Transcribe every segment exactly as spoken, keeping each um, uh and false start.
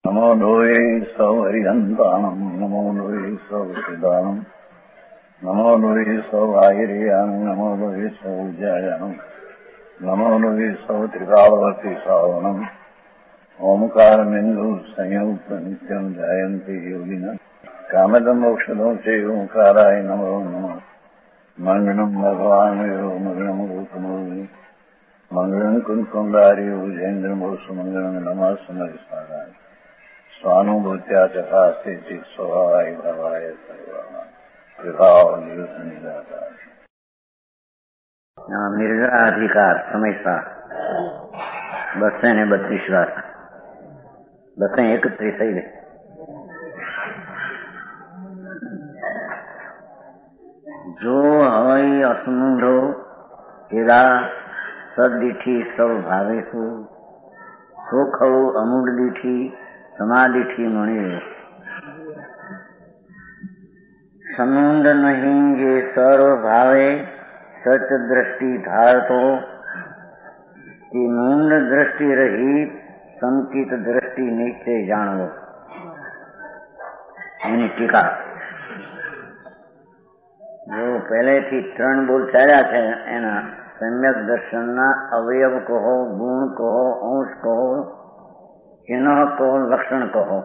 નમો લોહે સૌ હરિહંતાણમ નમો લોહે સૌ સિદાનમ નમો લોહે સૌ આયર્યાણમ નમો લોહે સૌ જયાણમ નમો લોહે સૌ ત્રિકાળવતી સાવણમ ઓમકાર બિંદુ સંયુક્ત નિત્યમ જયંતિ યોગિના કામદમ મોક્ષદો છે ઓંકારાય નમો નમઃ મંગળમ ભગવાન મંગળમ રૂપમો મંગળમ કુંકુંડાર્યો જૈન્દ્રમો સુમંગળમ નમઃ સમરિસ્વારાય સ્વાનુભૂત્યા ચકાસ્તે ચિત સ્વભાવાય ભવાય સર્વમાં વિભાવ નિવૃત્ત નિરાકાર મિર્ગા અધિકાર સમયસા બસે ને બત્રીસ વાર બસે એકત્રીસ થઈ ગઈ. જો હોય અસમૂઢો તેરા સદદીઠી સૌ ભાવેશું સોખવું અમૂઢ દીઠી સમાધિથી મણી સમુંડ નહીં જે સર્વ ભાવે સચ દ્રષ્ટિ ધારતો તે મૂંડ દ્રષ્ટિ રહિત સંકિત દ્રષ્ટિ નિશ્ચય જાણવો. એની ટીકા જો પહેલેથી ત્રણ બોલ ચાલ્યા છે એના સમ્યક દર્શનના અવયવ કહો, ગુણ કહો, અંશ કહો, ચિહ્ન કહો, લક્ષણ કહો.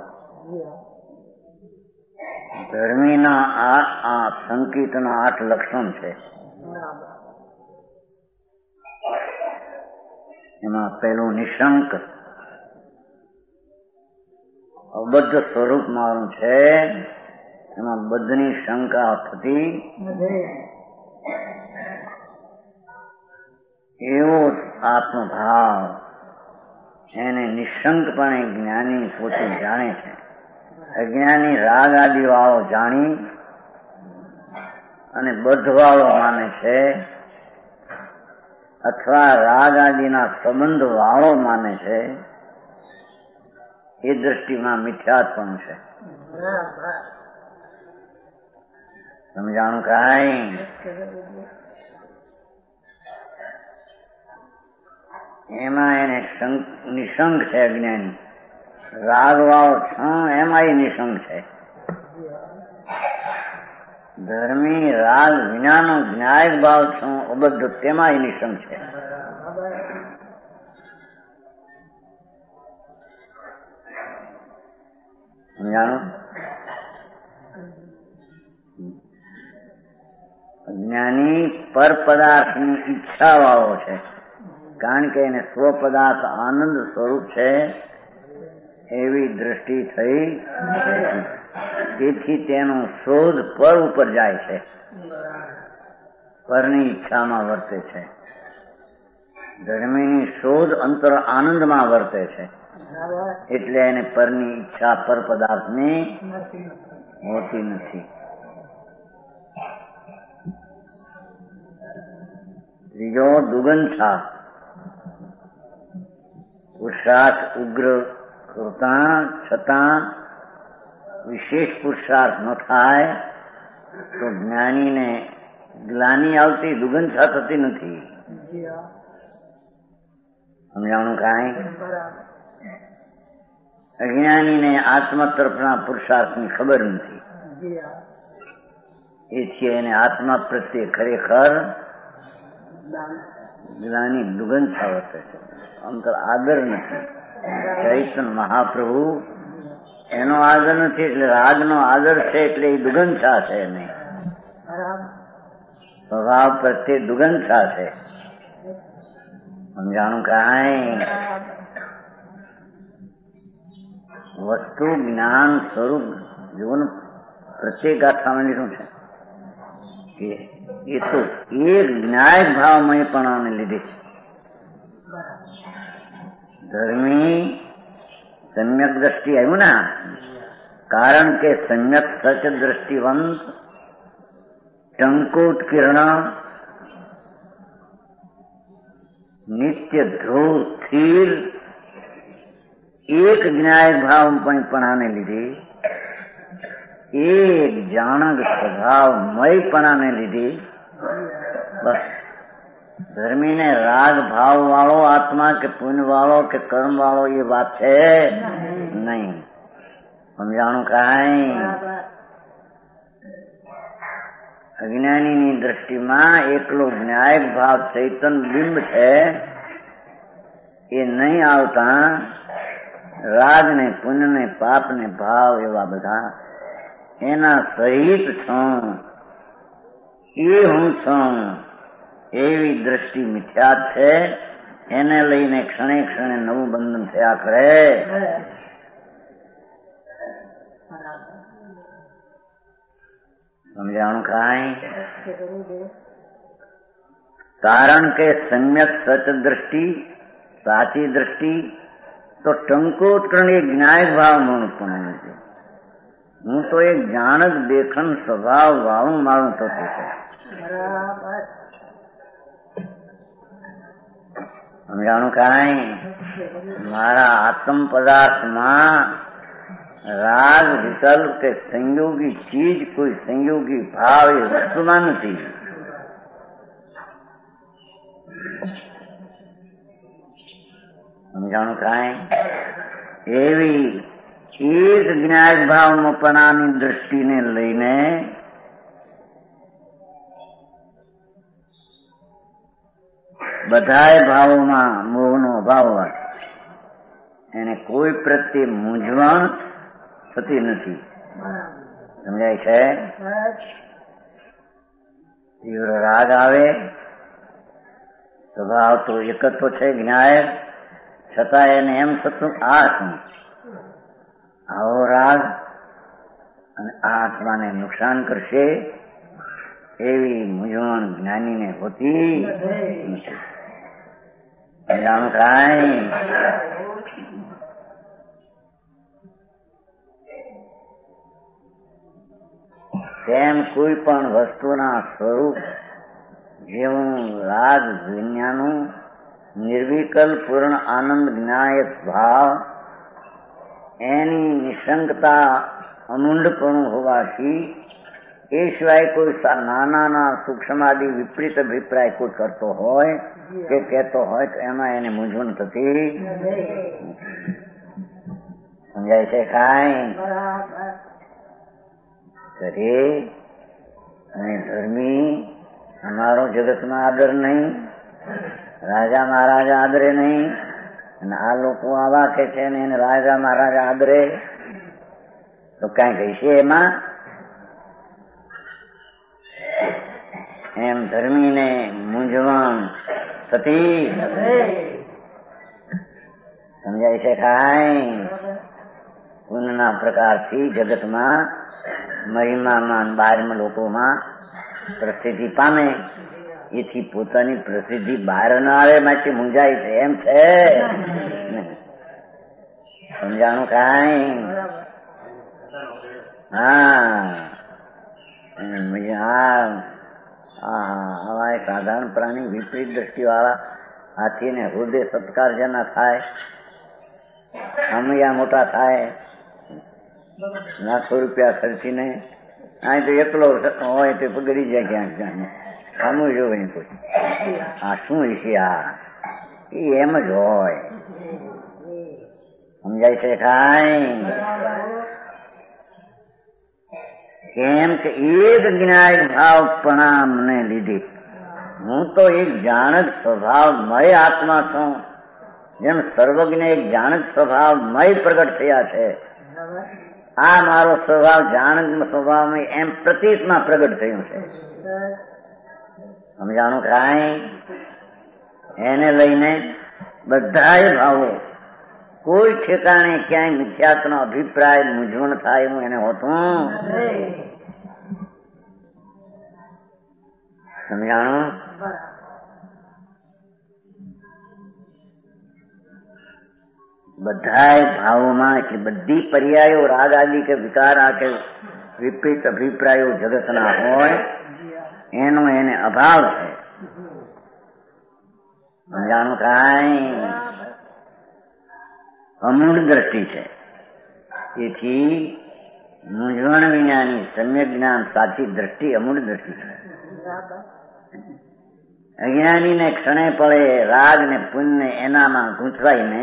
ધર્મીના આ આ સંકિતના આઠ લક્ષણ છે. એમાં પહેલું નિશંક અબદ્ધ સ્વરૂપ મારું છે. એમાં બદ્ધની શંકા થતી એવો આત્મભાવ એને નિશંકપણે જ્ઞાની પોતે જાણે છે. અજ્ઞાની રાગ આદિ વાળો જાણી અને બદ્ધવાળો માને છે અથવા રાગ આદિના સંબંધ વાળો માને છે. એ દ્રષ્ટિમાં મિથ્યાત્પણ છે. સમજાણું કાંઈ? એમાં એને નિશંક છે અજ્ઞાની. રાગ વાળો છ એમાં એ નિશંક છે. ધર્મી રાગ વિનાનો જ્ઞાયક ભાવ છું અબદ્ધ તેમાં એ નિશંક છે. સમજાણું? જ્ઞાની પર પદાર્થની ઈચ્છા વાળો છે. કારણ કે એને સ્વ પદાર્થ આનંદ સ્વરૂપ છે એવી દ્રષ્ટિ થઈ. તેથી તેનો શોધ પર ઉપર જાય છે, પરની ઈચ્છામાં વર્તે છે. ધર્મીની શોધ અંતર આનંદમાં વર્તે છે. એટલે એને પરની ઈચ્છા પર પદાર્થની હોતી નથી. ત્રીજો દુગંછા પુરુષાર્થ ઉગ્ર કરતા છતાં વિશેષ પુરુષાર્થ ન થાય તો જ્ઞાનીને ગ્લાની આવતી દુગંછા થતી નથી. સમજાણું કાંઈ? અજ્ઞાનીને આત્મા તરફના પુરુષાર્થની ખબર નથી. એથી એને આત્મા પ્રત્યે ખરેખર ગ્લાની દુગંછા વર્તે છે. અંતર આદર નથી. ચૈતન્ય મહાપ્રભુ એનો આદર નથી એટલે રાગનો આદર છે એટલે એ દુગંછા છે નહીં. સ્વભાવ પ્રત્યે દુગંછા છે. સમજાણું કાંઈ? વસ્તુ જ્ઞાન સ્વરૂપ જીવન પ્રત્યેક ગાથામાં શું છે કે એ તો એક ન્યાય ભાવમયપણાને લીધે ધર્મી સમ્યક દ્રષ્ટિ આવ્યું ને. કારણ કે સમ્યક સચ દ્રષ્ટિવંત ટંકોત્કીર્ણ નિત્ય ધ્રુવ સ્થિર એક જ્ઞાય ભાવમયપણાને લીધે એક જાણક સ્વભાવમયપણાને લીધે બસ ધર્મી ને રાગ ભાવ વાળો આત્મા કે પુણ્ય વાળો કે કર્મ વાળો એ વાત છે નહીં. સમજાણું કાંઈ? અજ્ઞાનીની દ્રષ્ટિમાં એકલો જ્ઞાયક ભાવ ચૈતન બિંબ છે એ નહીં આવતા રાગ ને પુણ્ય ને પાપ ને ભાવ એવા બધા એના સહિત છું એ હું છું એવી દ્રષ્ટિ મિથ્યા છે. એને લઈને ક્ષણે ક્ષણે નવું બંધન થયા કરે. સમજાણું કાંઈ? કારણ કે સમ્યક સચ દ્રષ્ટિ સાચી દ્રષ્ટિ તો ટંકોત્કરણ એ જ્ઞાયક ભાવ પણ નથી. હું તો એક જાણક દેખન સ્વભાવ વાળું મારું તો છે. સમજાણું કાંઈ? મારા આત્મ પદાર્થમાં રાગ વિકલ્પ કે સંયોગી ચીજ કોઈ સંયોગી ભાવ એ વસ્તુમાં નથી. સમજાણું કાંઈ? એવી એક જ્ઞાયક ભાવપણાની દ્રષ્ટિને લઈને બધાય ભાવોમાં મોહનો અભાવ હોય એને કોઈ પ્રત્યે મૂંઝવણ થતી નથી. સમજાય છે? તીવ્ર રાગ આવે સ્વભાવ તો એક જ તો છે જ્ઞાયક, છતાં એને એમ થતું આ શું આવો રાગ અને આ આત્માને નુકસાન કરશે એવી મૂંઝવણ જ્ઞાનીને હોતી નથી. જાણું કાંઈ? તેમ કોઈ પણ વસ્તુના સ્વરૂપ જેવું રાગ વિજ્ઞાનું નિર્વિકલ્પ પૂર્ણ આનંદ જ્ઞાયક ભાવ એની નિશંકતા અમૂંઢપણું હોવાથી એ સિવાય કોઈ નાના સૂક્ષ્માદિ વિપરીત અભિપ્રાય કોઈ કરતો હોય કે કહેતો હોય તો એમાં એને મૂંઝવણ થતી. સમજાય છે કાંઈ? કરે અને ધર્મી અમારો જગતમાં આદર નહીં, રાજા મહારાજા આદરે નહીં, અને આ લોકો આવા કે છે ને એને રાજા મહારાજા આદરે તો કઈ કહીશે એમાં? એમ ધર્મીને મૂંઝવણ થતી. સમજાય છે કાંઈ? પુણ્યના પ્રકારથી જગતમાં મહિમામાં બહારમાં લોકોમાં પ્રસિદ્ધિ પામે એથી પોતાની પ્રસિદ્ધિ બહાર ન આવે માટે મૂંઝાય છે એમ છે. સમજાણું કાંઈ? હા આવા સાધારણ પ્રાણી વિપરીત દ્રષ્ટિ વાળા હાથીને હૃદય સત્કાર જેના થાય, અમૈયા મોટા થાય, લાખો રૂપિયા ખર્ચીને અહીં તો એકલો હોય તો પગડી જાય ક્યાંક ક્યાંક સામું જોવે કોઈ આ શું છે આ એ એમ જ હોય. સમજાય છે કાંઈ? કેમ કે એક જ્ઞાયક ભાવપણાને લીધે હું તો એક જાણક સ્વભાવમય આત્મા છું. જેમ સર્વજ્ઞ એક જાણક સ્વભાવમય પ્રગટ થયા છે, આ મારો સ્વભાવ જાણક સ્વભાવમય એમ પ્રતીતમાં પ્રગટ થયું છે. સમજાણું કાંઈ? એને લઈને બધાય ભાવો કોઈ ઠેકાણે ક્યાંય મિથ્યાત્વનો અભિપ્રાય મૂંઝવણ થાય એવું એને હોતું. સમજાણું? બધાય ભાવોમાં એટલે બધી પર્યાયો રાગ આદિ કે વિકાર આ કે વિપરીત અભિપ્રાયો જગતના હોય એનો એને અભાવ છે. સમજાણું કાંઈ? અમૂળ દ્રષ્ટિ છે. તેથી મૂંઝવણ વિનાની સમ્યક જ્ઞાન સાચી દ્રષ્ટિ અમૂળ દ્રષ્ટિ છે. અજ્ઞાનીને ક્ષણે પડે રાગ ને પુણ્ય એનામાં ગૂંચવાઈને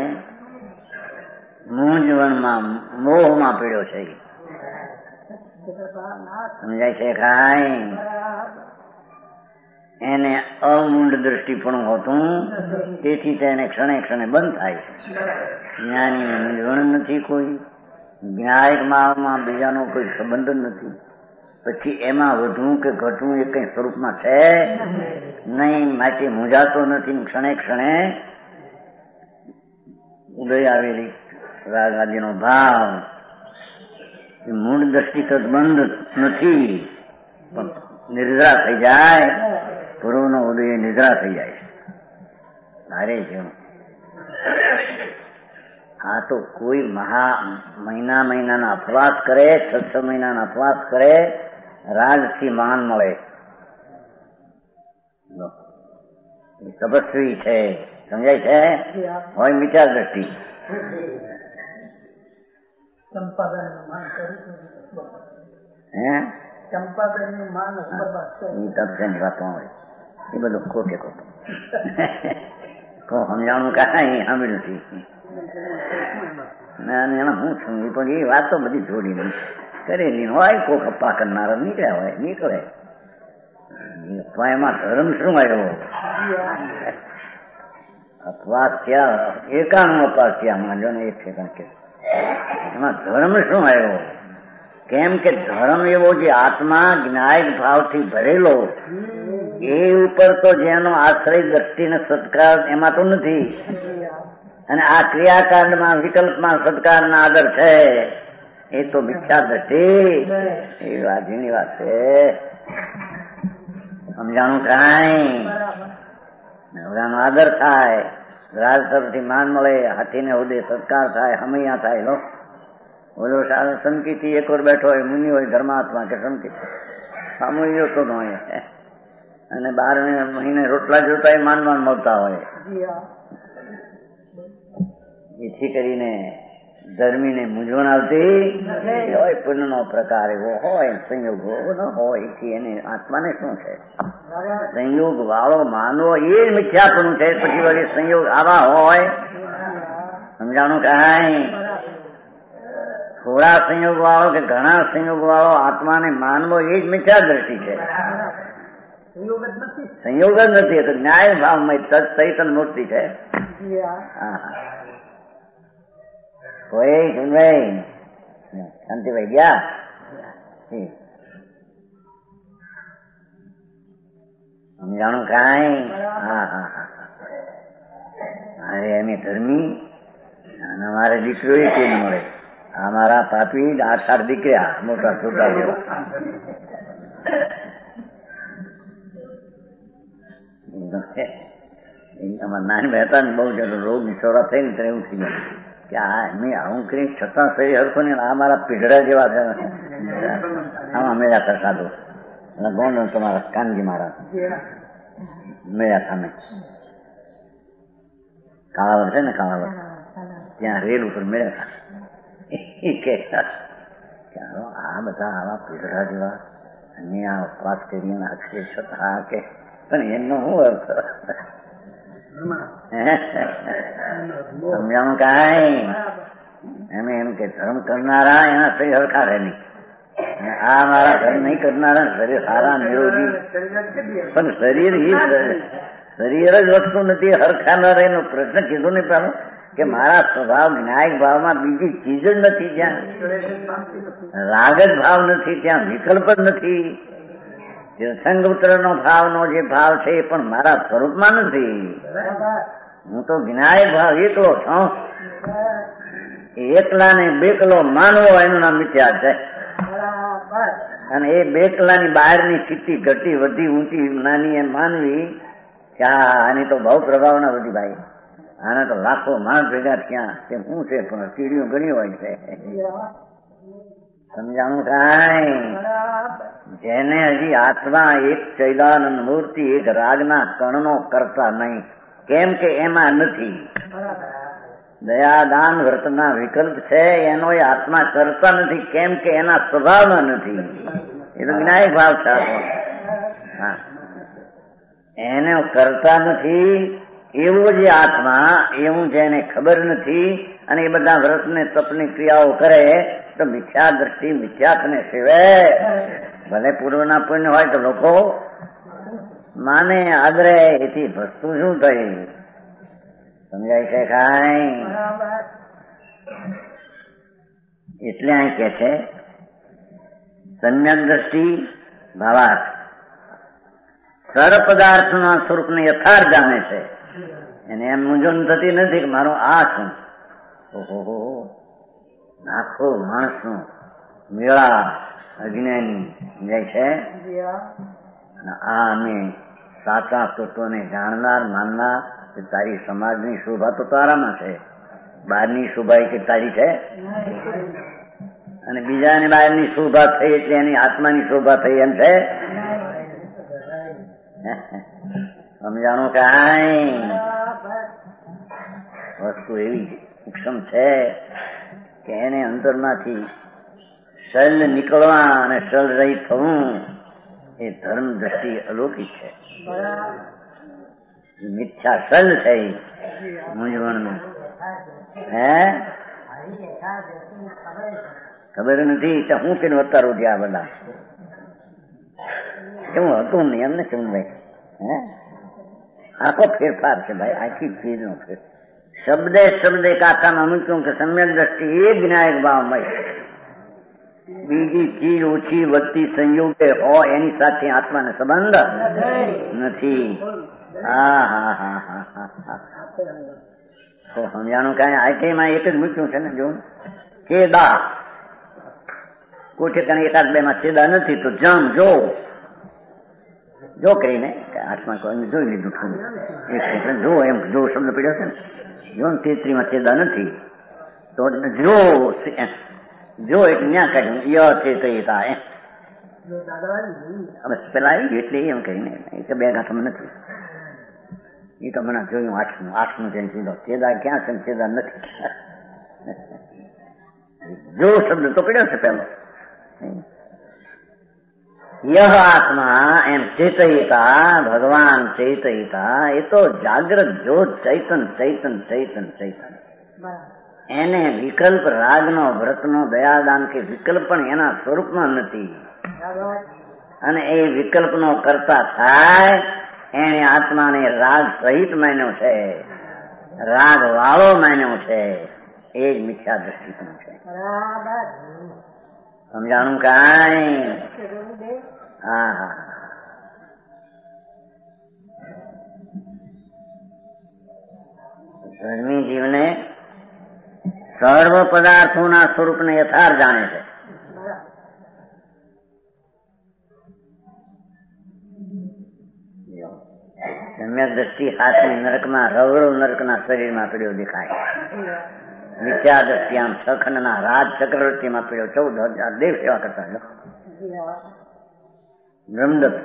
મૂંઝવણમાં મોહમાં પીડ્યો છે. સમજાય છે કાંઈ? એને અમૂંડ દ્રષ્ટિપણું હોતું, તેથી તેને ક્ષણે ક્ષણે બંધ થાય છે. જ્ઞાનીને મૂંઝવણ નથી, કોઈ જ્ઞાયક માળમાં બીજાનો કોઈ સંબંધ નથી. પછી એમાં વધવું કે ઘટવું એ કઈ સ્વરૂપમાં છે નહીં, માટે મૂંઝાતો નથી. ક્ષણે ક્ષણે ઉદય આવેલી રાગ આદિનો ભાવ મૂળ દ્રષ્ટિગત બંધ નથી, પણ નિદ્રા થઈ જાય, પૂર્વનો ઉદય નિદ્રા થઈ જાય છે. મારે જેવું આ તો કોઈ મહા મહિના મહિનાના અપવાસ કરે, છ છ મહિનાના અપવાસ કરે, રાજથી માન મળે. તપસ્વી છે, સમજાય છે? હોય મિથ્યા દ્રષ્ટિ. હે ચંપાબેનનું માન તપસેની વાતો હોય એ બધું ખોટે ખોટું કો સમજાણું કાંઈ સાંભળ્યું નથી. એમાં હું છું પણ એ વાત તો બધી જોડી નહીં કરેલી હોય. કોક અપ્પા કરનારા નીકળ્યા હોય, નીકળે. એમાં ધર્મ શું આવ્યો? અપવાસ થયા, એકાનું અપવાસ થયા, માંડો ને એક ઠેકાણ કે એમાં ધર્મ શું આવ્યો? કેમ કે ધર્મ એવો જે આત્મા જ્ઞાયક ભાવથી ભરેલો એ ઉપર તો જેનો આશ્રય દ્રષ્ટિ ને સત્કાર એમાં તો નથી. અને આ ક્રિયાકાંડમાં વિકલ્પમાં સત્કાર ના આદર છે, એ તો મિથ્યા દ્રષ્ટિ. એ વાજીની વાત છે. સમજાણું કાંઈ? નવરાનો આદર થાય, રાજ તરફથી માન મળે, હાથીને હોદે સત્કાર થાય, હમૈયા થાય. લો ઓલો સંકિતી એક વાર બેઠો હોય, મુનિ હોય, ધર્માત્મા કે સંકિત સામૂહિક તો ન હોય, અને બાર મહિને રોટલા જોતા માન માન મળતા હોય. જેથી કરીને ધર્મીને મૂંઝવણ આવતી હોય. પુણ્યનો પ્રકાર એવો હોય, સંયોગ ન હોય, એથી એને આત્માને શું છે? સંયોગ વાળો માનવો એ મિથ્યાપણું છે. પછી વળી સંયોગ આવા હોય, સમજાણું કાંઈ? થોડા સંયોગ વાળો કે ઘણા સંયોગ વાળો આત્માને માનવો એ જ મિથ્યા દ્રષ્ટિ છે. સંયોગ જ નથી, તો ન્યાય ભાવમય ચૈતન્ય મૂર્તિ છે. હા કોઈ સુનભાઈ શાંતિભાઈ ગયા? સમજાણું કાંઈ? હા હા હા અરે એમ ધર્મી અને અમારે દીકરો એ કેમ મળે? અમારા પાપી આઠ આઠ દીકરા મોટા છોકરા જેવા. નાની હતા ને બહુ જતો રોગ નિસોડા થઈને ત્યારે એવું થઈ ગયું કે આ મેં આવું કરી છતાં શરીર હરખું ને આ મારા પીઢડા જેવા છે. આમાં મેળા કર સાધુ ગોંડ તમારા કાનજી મારા મેળા સામે કાળાવર છે ને, કાળાવર ત્યાં રેલ ઉપર મેળા ખા એ કે આ બધા આવા પીઢડા જેવા અને આ ઉપવાસ કરીને અક્ષરે છતાં કે પણ એમનો શું અર્થ? સમજાણું કાંઈ? એમ એમ કે ધર્મ કરનારા એના શરીર હરખા રહે નહીં, આ મારા ધર્મ નહીં કરનારા શરીર સારા નિરોગી. પણ શરીર શરીર જ વસ્તુ નથી, હરખા ન રહે એનો પ્રશ્ન કીધો નહીં પેલો કે મારા સ્વભાવ ન્યાયિક ભાવમાં બીજી ચીજ જ નથી, જ્યાં રાગ જ ભાવ નથી, ત્યાં વિકલ્પ જ નથી. તીર્થંકપુત્ર નો ભાવનો જે ભાવ છે એ પણ મારા સ્વરૂપમાં નથી. હું તો જ્ઞાય ભાવ એકલો છું. એકલા ને બેકલો માનવો એનું નામ મિથ્યા છે. અને એ બેકલાની બહારની સ્થિતિ ઘટી વધી ઊંચી નાની એમ માનવી કે આની તો બહુ પ્રભાવના બધી ભાઈ, આને તો લાખો માણસ ભેગા થયા કે શું છે, પણ કીડીઓ ઘણી હોય છે. સમજાણું કાંઈ? જેને હજી આત્મા એક ચૈદાનંદ મૂર્તિ એક રાગના કણનો કરતા નહીં, કેમ કે એમાં નથી. દયાદાન વ્રતના વિકલ્પ છે, એનો એ આત્મા કરતા નથી, કેમ કે એના સ્વભાવમાં નથી. એ તો જ્ઞાયક ભાવ છે. હા એને કરતા નથી એવો જે આત્મા એવું જેને ખબર નથી અને એ બધા વ્રત ને તપની ક્રિયાઓ કરે તો મિથ્યા દ્રષ્ટિ મિથ્યાત્વને સેવે. ભલે પૂર્વના પુણ્ય હોય તો લોકો માને આદરે, એથી વસ્તુ શું થઈ? સમજાય છે કાંઈ? એટલે અહીં કે છે સમ્યક દ્રષ્ટિ ભાવાર્થ સર પદાર્થના સ્વરૂપને યથાર્થ જાણે છે. એને એમ મૂંઝવણ થતી નથી કે મારો આ શું. ઓહો, લાખો માણસનો મેળા અજ્ઞાની જાય છે અને આ અમે સાચા તત્વને જાણનાર માનનાર કે તારી સમાજની શોભા તો તારામાં છે, બહારની શોભા કે તારી છે, અને બીજાની બહારની શોભા થઈ એટલે એની આત્માની શોભા થઈ એમ છે. સમજાણું કાંઈ? વસ્તુ એવી સૂક્ષ્મ છે કે એને અંતરમાંથી શલ નીકળવા અને શલ રહિત થવું એ ધર્મ દ્રષ્ટિ અલૌકિક છે. મિથ્યા શલ છે મૂંઝવણનું. હે ખબર નથી કે હું કેનું અતારો આ બધા એવું હતું નહીં એમને કેવું ભાઈ. હે આખો ફેરફાર છે ભાઈ, આખી ચીજ નો ફેર. શબ્દે શબ્દે કાકામાં મૂક્યું કે સમ્યક દ્રષ્ટિ એ જ્ઞાયક ભાવમય. બીજી ચીજ ઓછી વધતી સંયોગે હોય એની સાથે આત્માને સંબંધ નથી. હા હા હા હા હા હા તો સમજાણું કાંઈ? આઈટીમાં એક જ મૂક્યું છે ને જો ચેદા કોઈ ઠેકાણે એકાદ બે માં ચેદા નથી તો જમ જો જો કરીને આઠમા કોઈ જોઈ લીધું. જો એમ જો શબ્દ પડ્યો છે ને જો ને તેત્રીમાં ચેદા નથી તો જો જો એટલે ન્યા કાઢ્યું ય ચેતયતા એમ પેલા આવી ગયું એટલે એમ કહીને એ બે ગાંઠમાં નથી. એ તો મને જોયું આઠમું આઠમું જઈને સીધો ચેદા ક્યાં છે ચેદા નથી. જો શબ્દ તો પડ્યો છે પેલો યહ આત્મા એમ ચેતયતા ભગવાન ચેતયતા એ તો જાગ્રત જ્યોત ચૈતન ચૈતન ચૈતન ચૈતન. એને વિકલ્પ રાગનો વ્રતનો દયાદાન કે વિકલ્પ પણ એના સ્વરૂપમાં નથી અને એ વિકલ્પનો કરતા થાય એને આત્માને રાગ સહિત માન્યો છે, રાગ વાળો માન્યો છે. એ જ મિથ્યા દ્રષ્ટિકોણ છે. સમજાણું કાંઈ? હા હા ધર્મી જીવને સર્વ પદાર્થોના સ્વરૂપને યથાર્થ જાણે છે. સમ્યક દ્રષ્ટિ હાથની નરકમાં રવડો નરકના શરીરમાં પડ્યો દેખાય. મિથ્યા દ્રષ્ટિ આમ છ ખંડના રાજ ચક્રવર્તીમાં પડ્યો ચૌદ હજાર દેવ સેવા કરતા બ્રહ્મદત્ત.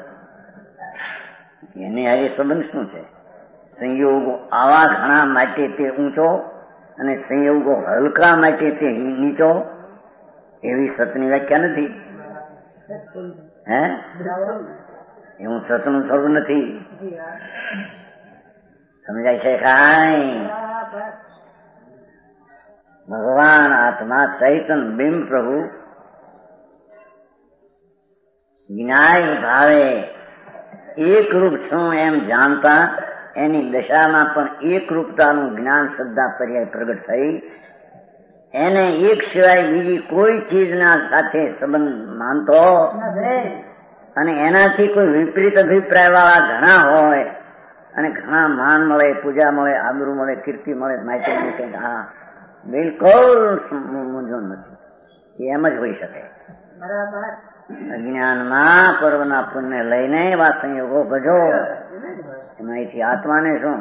એની આજે સંબંધ શું છે? સંયોગો આવા ઘણા માટે તે ઊંચો અને સંયોગો હલકા માટે તે નીચો, એવી સતની વ્યાખ્યા નથી. હે એવું સતનું સ્વરૂપ નથી. સમજાય છે કાંઈ? ભગવાન આત્મા ચૈતન બિંબ પ્રભુ જ્ઞાય ભાવે એક રૂપ છું એમ જાણતા એની દશામાં પણ એક રૂપતાનું જ્ઞાન શ્રદ્ધા પર્યાય પ્રગટ થઈ. એને એક સિવાય બીજી કોઈ ચીજના સાથે સંબંધ માનતો અને એનાથી કોઈ વિપરીત અભિપ્રાય વાળા ઘણા હોય અને ઘણા માન મળે, પૂજા મળે, આબરૂ મળે, કીર્તિ મળે, માહિતી મળે. હા બિલકુલ મૂંઝવણ નથી. એમ જ હોઈ શકે. બરાબર. અજ્ઞાનમાં પર્વના પુણ્ય લઈને એવા સંયોગો ભજો એમાંથી આત્માને શું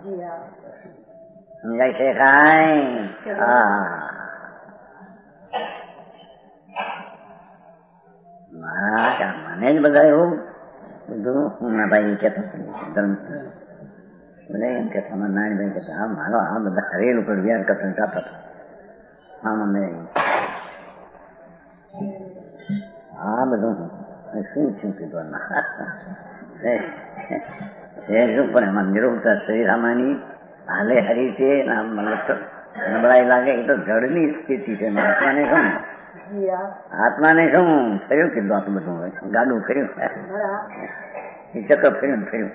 સમજાય છે કાંઈ? હા મારા મને જ બધા એવું બધું હું ના ભાઈ કેતો ધર્મ બધા એમ કેતા મારા નાનભાઈ કહેતા હા મારો આ બધા રેલ ઉપર વ્યાર કરતા જતા હતા. હા મને આ બધું શું છું કીધું છે શું પણ એમાં નિરોગતા શ્રીરામાની હાલે હરી છે નબળાઈ લાગે એ તો જળની સ્થિતિ છે. આત્માને શું આત્માને શું ફર્યું કીધું આટલું બધું ગાડું ફર્યું એ ચક્ર ફર્યું ફર્યું.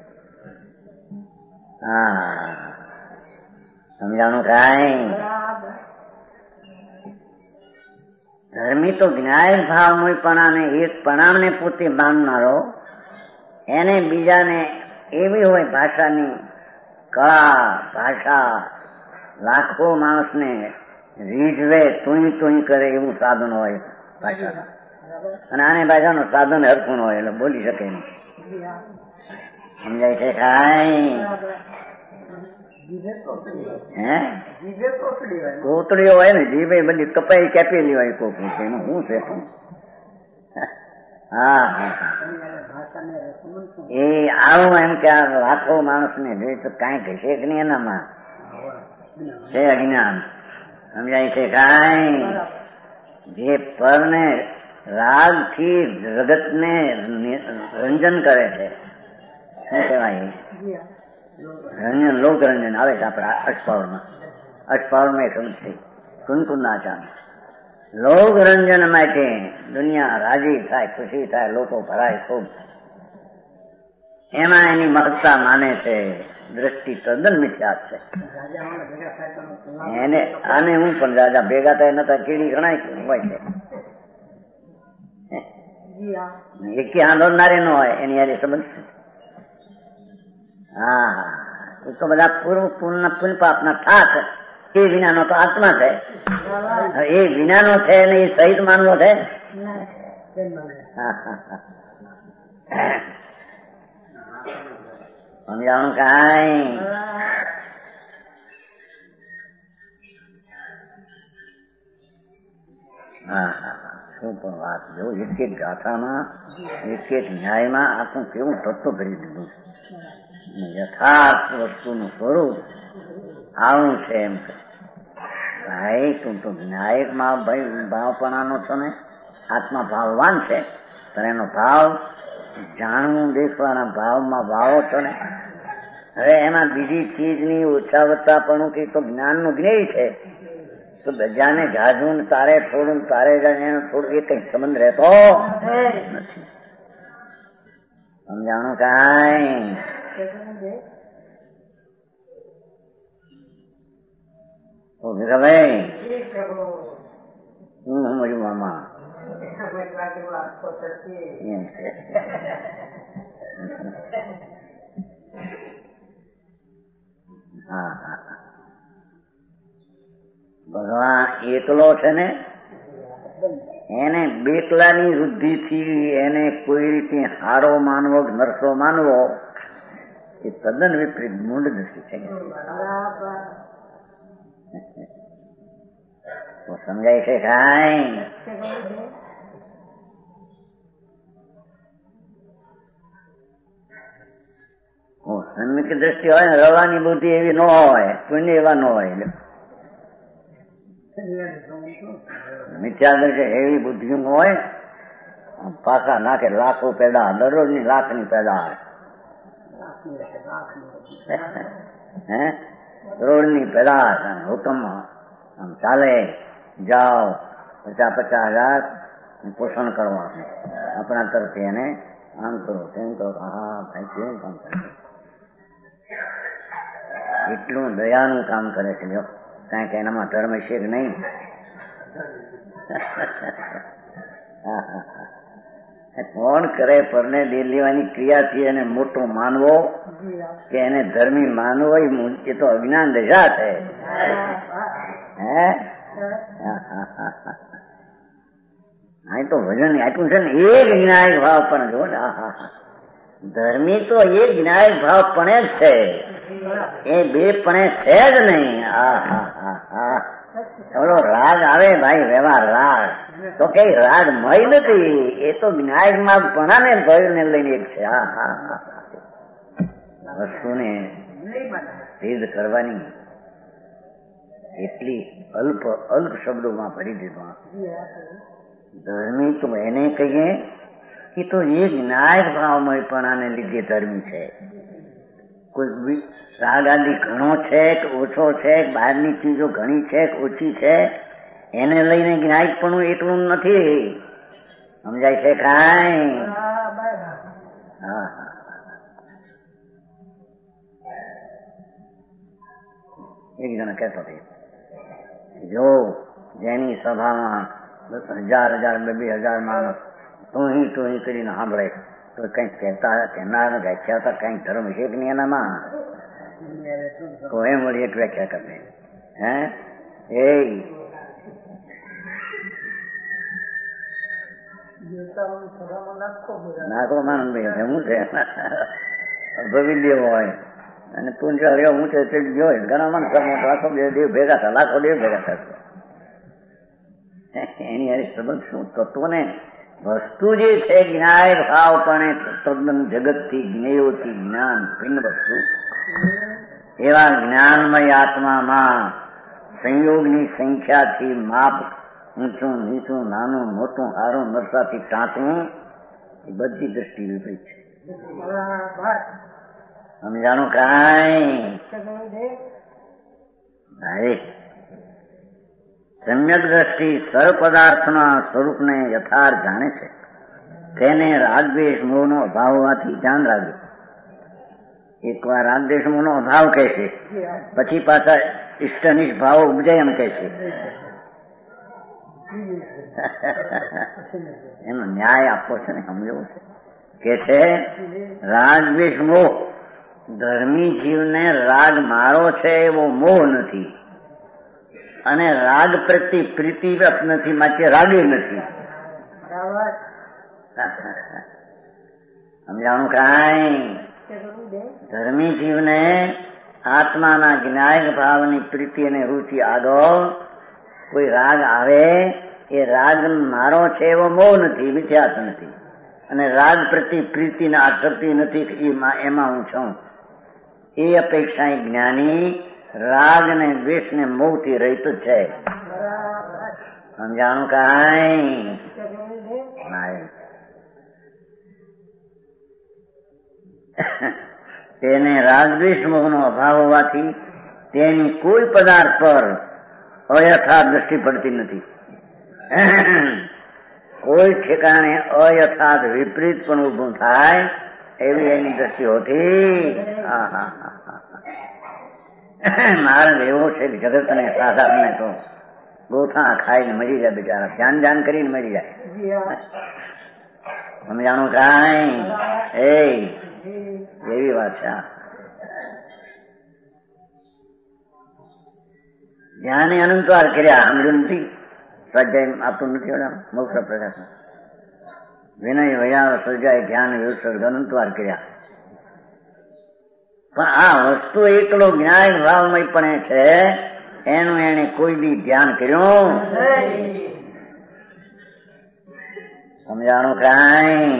હા સમજાણું કાંઈ? ધર્મી તો જ્ઞાય ભાવ મોયપણાને એક પણામને પોતે માનનારો, એને બીજાને એવી હોય ભાષાની કળા ભાષા લાખો માણસને રીઝવે તુંય તુંય કરે એવું સાધન હોય ભાષાના, અને આને ભાષાનું સાધન હરખું હોય એટલે બોલી શકે નહીં. સમજાય છે કાંઈ? હે કોતડીઓ હોય ને જીભે બધી કપાઈ કેપેલી હોય કોક એનું શું છે? હા એ આવું એમ કે આ લાખો માણસ ને જોઈ તો કઈ ઘસે જ નહીં એનામાં છે અજ્ઞાન. સમજાય છે કાંઈ? જે પરને રાગ થી જગત ને રંજન કરે છે શું કહેવાય? રંજન લોક રંજન આવે છે આપણા અષ્ટપાવરમાં. અષ્ટપાવરમાં એક શબ્દ છે કુનકુનાચાર. લોક રંજન માટે દુનિયા રાજી થાય, ખુશી થાય, લોકો ભરાય ખૂબ, એમાં એની મહત્તા માને છે. દ્રષ્ટિ તદ્દન મિથ્યા છે એને. આને હું પણ રાજા ભેગા થાય નતા કીડી ઘણા હોય છે. એકી આંદોલનારી ન હોય એની યારી સંબંધ છે. હા એ તો બધા પૂર્વ પૂર્ણ પુલ પાપના ઠાક એ વિનાનો તો આત્મા છે. એ વિનાનો છે ને એ સહિત માનવો છે. સમજાણું કાંઈ? હા હા શું પણ વાત જો એક એક ગાથામાં એક એક ન્યાયમાં આખું કેવું તત્વ કરી દીધું. યથાર્થ વસ્તુનું સ્વરૂપ આવું છે એમ. ભાઈ તું તો ન્યાયિકમાં ભાઈ ભાવપણાનો છો ને, આત્મા ભાવવાન છે પણ એનો ભાવ જાણવું દેખવાના ભાવમાં ભાવો છો ને. હવે એમાં બીજી ચીજની ઓછા વત્તાપણું કે તો જ્ઞાનનું જ્ઞેય છે તો બધાને જાજુ ને તારે થોડું તારે જાય એનો થોડું એ કઈ સંબંધ રહેતો નથી. સમજાણું કાંઈ? ભાઈ હું મારી મામા એમ છે. હા હા ભગવાન એકલો છે ને એને બેકલાની વૃદ્ધિ થી એને કોઈ રીતે હારો માનવો નરસો માનવો એ તદ્દન વિપરીત મૂળ દ્રષ્ટિ છે. તો સમજાય છે કાંઈ? સન્મિત દ્રષ્ટિ હોય ને રવાની બુદ્ધિ એવી ન હોય, કોઈને એવા ન હોય. મિથ્યા દ્રષ્ટિ એવી બુદ્ધિ હોય પાછા નાખે લાખો પેદા દરરોજની લાખની પેદા હે કરોડની પેદા હુકમ આમ ચાલે જાઓ પચાસ પચાસ હજાર પોષણ કરવા આપણા તરફથી એને આમ કરો તેમ કરો. હા ભાઈ કેવું કામ કરે, એટલું દયાનું કામ કરે છે. જો કારણ કે એનામાં ધર્મ છે કે નહીં. કોણ કરે પરને દે લેવાની ક્રિયાથી એને મોટો માનવો કે એને ધર્મી માનવો એ તો અજ્ઞાન દશા છે. હે અહીં તો વજન આપ્યું છે ને એક જ્ઞાયક ભાવ પણ જો ને. ધર્મી તો એક જ્ઞાયક ભાવ પણ જ છે, એ બે પણ છે જ નહીં. હા હા હા હા થોડો રાગ આવે ભાઈ વ્યવહાર રાગ તો કઈ રાગ મય નથી, એ તો જ્ઞાયક માં પણાને ભયને લઈને એક છે. હા હા હા વસ્તુને સિદ્ધ કરવાની એટલી અલ્પ અલ્પ શબ્દોમાં ભરી દીધો. ધર્મી તો એને કહીએ કે તો એ જ્ઞાયક ભાવમય પણાને લીધે ધર્મી છે. કોઈ રાગ આદિ ઘણો છે કે ઓછો છે, બહારની ચીજો ઘણી છે કે ઓછી છે, એને લઈને જ્ઞાયકપણું એટલું નથી. સમજાય છે કાંઈ? હા હા. એક જણ કહેતો હતો, જો જેની સભામાં હજાર હજાર બે બે હજાર માણસ ટોહી ટોહી કરીને સાંભળે તો કઈક કહેતા કહેનાર વ્યાખ્યા કઈક ધર્મ છે કે નહીં એનામાં? તો એમ વળી એક વ્યાખ્યા કરે હે એ નાખો માનંદભાઈ હું છે ભવિલ્ય હોય અને પૂંજા રહ્યો હું છે ગયો હોય ઘણા માણસો લાખો દેવ ભેગા થયા, લાખો દેવ ભેગા થયા. એની હારી સંબંધ શું તત્વ ને વસ્તુ જે છે જ્ઞાય ભાવ પણ તદ્દન જગતથી જ્ઞેયોથી જ્ઞાન ભિન્ન વસ્તુ. એવા જ્ઞાનમય આત્મામાં સંયોગની સંખ્યાથી માપ ઊંચું નીચું નાનું મોટું હારું નરસાથી ટાંટવું એ બધી દ્રષ્ટિ વિપરીત છે. સમજાણું કાંઈ? સમ્યક દ્રષ્ટિ સર્વ પદાર્થના સ્વરૂપને યથાર્થ જાણે છે. તેને રાગદ્વેષ મોહનો અભાવ હોવાથી ધ્યાન રાખજો. એકવાર રાગદ્વેષ મોહનો અભાવ કહે છે, પછી પાછા ઇષ્ટનિષ્ઠ ભાવો ઉપજે એમ કહે છે. એનો ન્યાય આપવો છે ને, સમજવું છે. કે છે રાગદ્વેષ મોહ ધર્મી જીવને રાગ મારો છે એવો મોહ નથી, અને રાગ પ્રત્યે પ્રીતિ નથી, માટે રાગે નથી. સમજાણું કાંઈ? ધર્મી જીવને આત્માના જ્ઞાયક ભાવની પ્રીતિ અને રુચિ આગળ કોઈ રાગ આવે એ રાગ મારો છે એવો મોહ નથી, મિથ્યાર્થ નથી, અને રાગ પ્રત્યે પ્રીતિ ને આસક્તિ નથી, એમાં હું છું. એ અપેક્ષા જ્ઞાની રાગ ને દ્વેષ ને મોહ થી રહિત છે. સમજાણું કાંઈ? તેને રાગ દ્વેષ મોહ નો અભાવ હોવાથી તેની કોઈ પદાર્થ પર અયથાર્થ દ્રષ્ટિ પડતી નથી. કોઈ ઠેકાણે અયથાર્થ વિપરીત પણ ઉભું થાય એવી એની દ્રષ્ટિ હોતી. માર્ગ એવો છે કે જગત ને સાધારણ તો ગોથા ખાઈને મરી જાય બિચારા, ધ્યાન ધ્યાન કરીને મરી જાય. સમજાણું કાંઈ? એ એવી વાત છે. ધ્યાને અનંતવાર કર્યા સાંભળ્યું નથી, સ્વાધ્યાય આપતું નથી. મોક્ષ પ્રકાશ વિનય વયા સર્જાય ધ્યાન વિસર્ગ અનંતવાર કર્યા. પણ આ વસ્તુ એકલો જ્ઞાન ભાવમય પણ છે, એનું એને કોઈ બી ધ્યાન કર્યું? સમજાણું કાંઈ?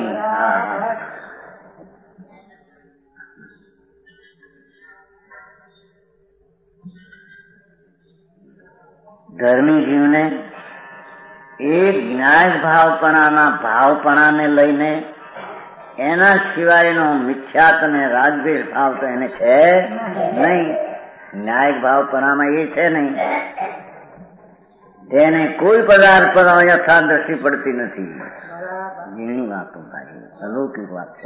ધર્મી જીવને એક જ્ઞાન ભાવપણાના ભાવપણાને લઈને એના સિવાયનો મિથ્યાત અને રાગદ્વેષ ભાવ તો એને છે નહીં. ન્યાયિક ભાવપણામાં એ છે નહીં. તેને કોઈ પદાર્થ પર યથાર્થ દ્રષ્ટિ પડતી નથી. ઝીણી વાતો થાય, અલૌકિક વાત છે.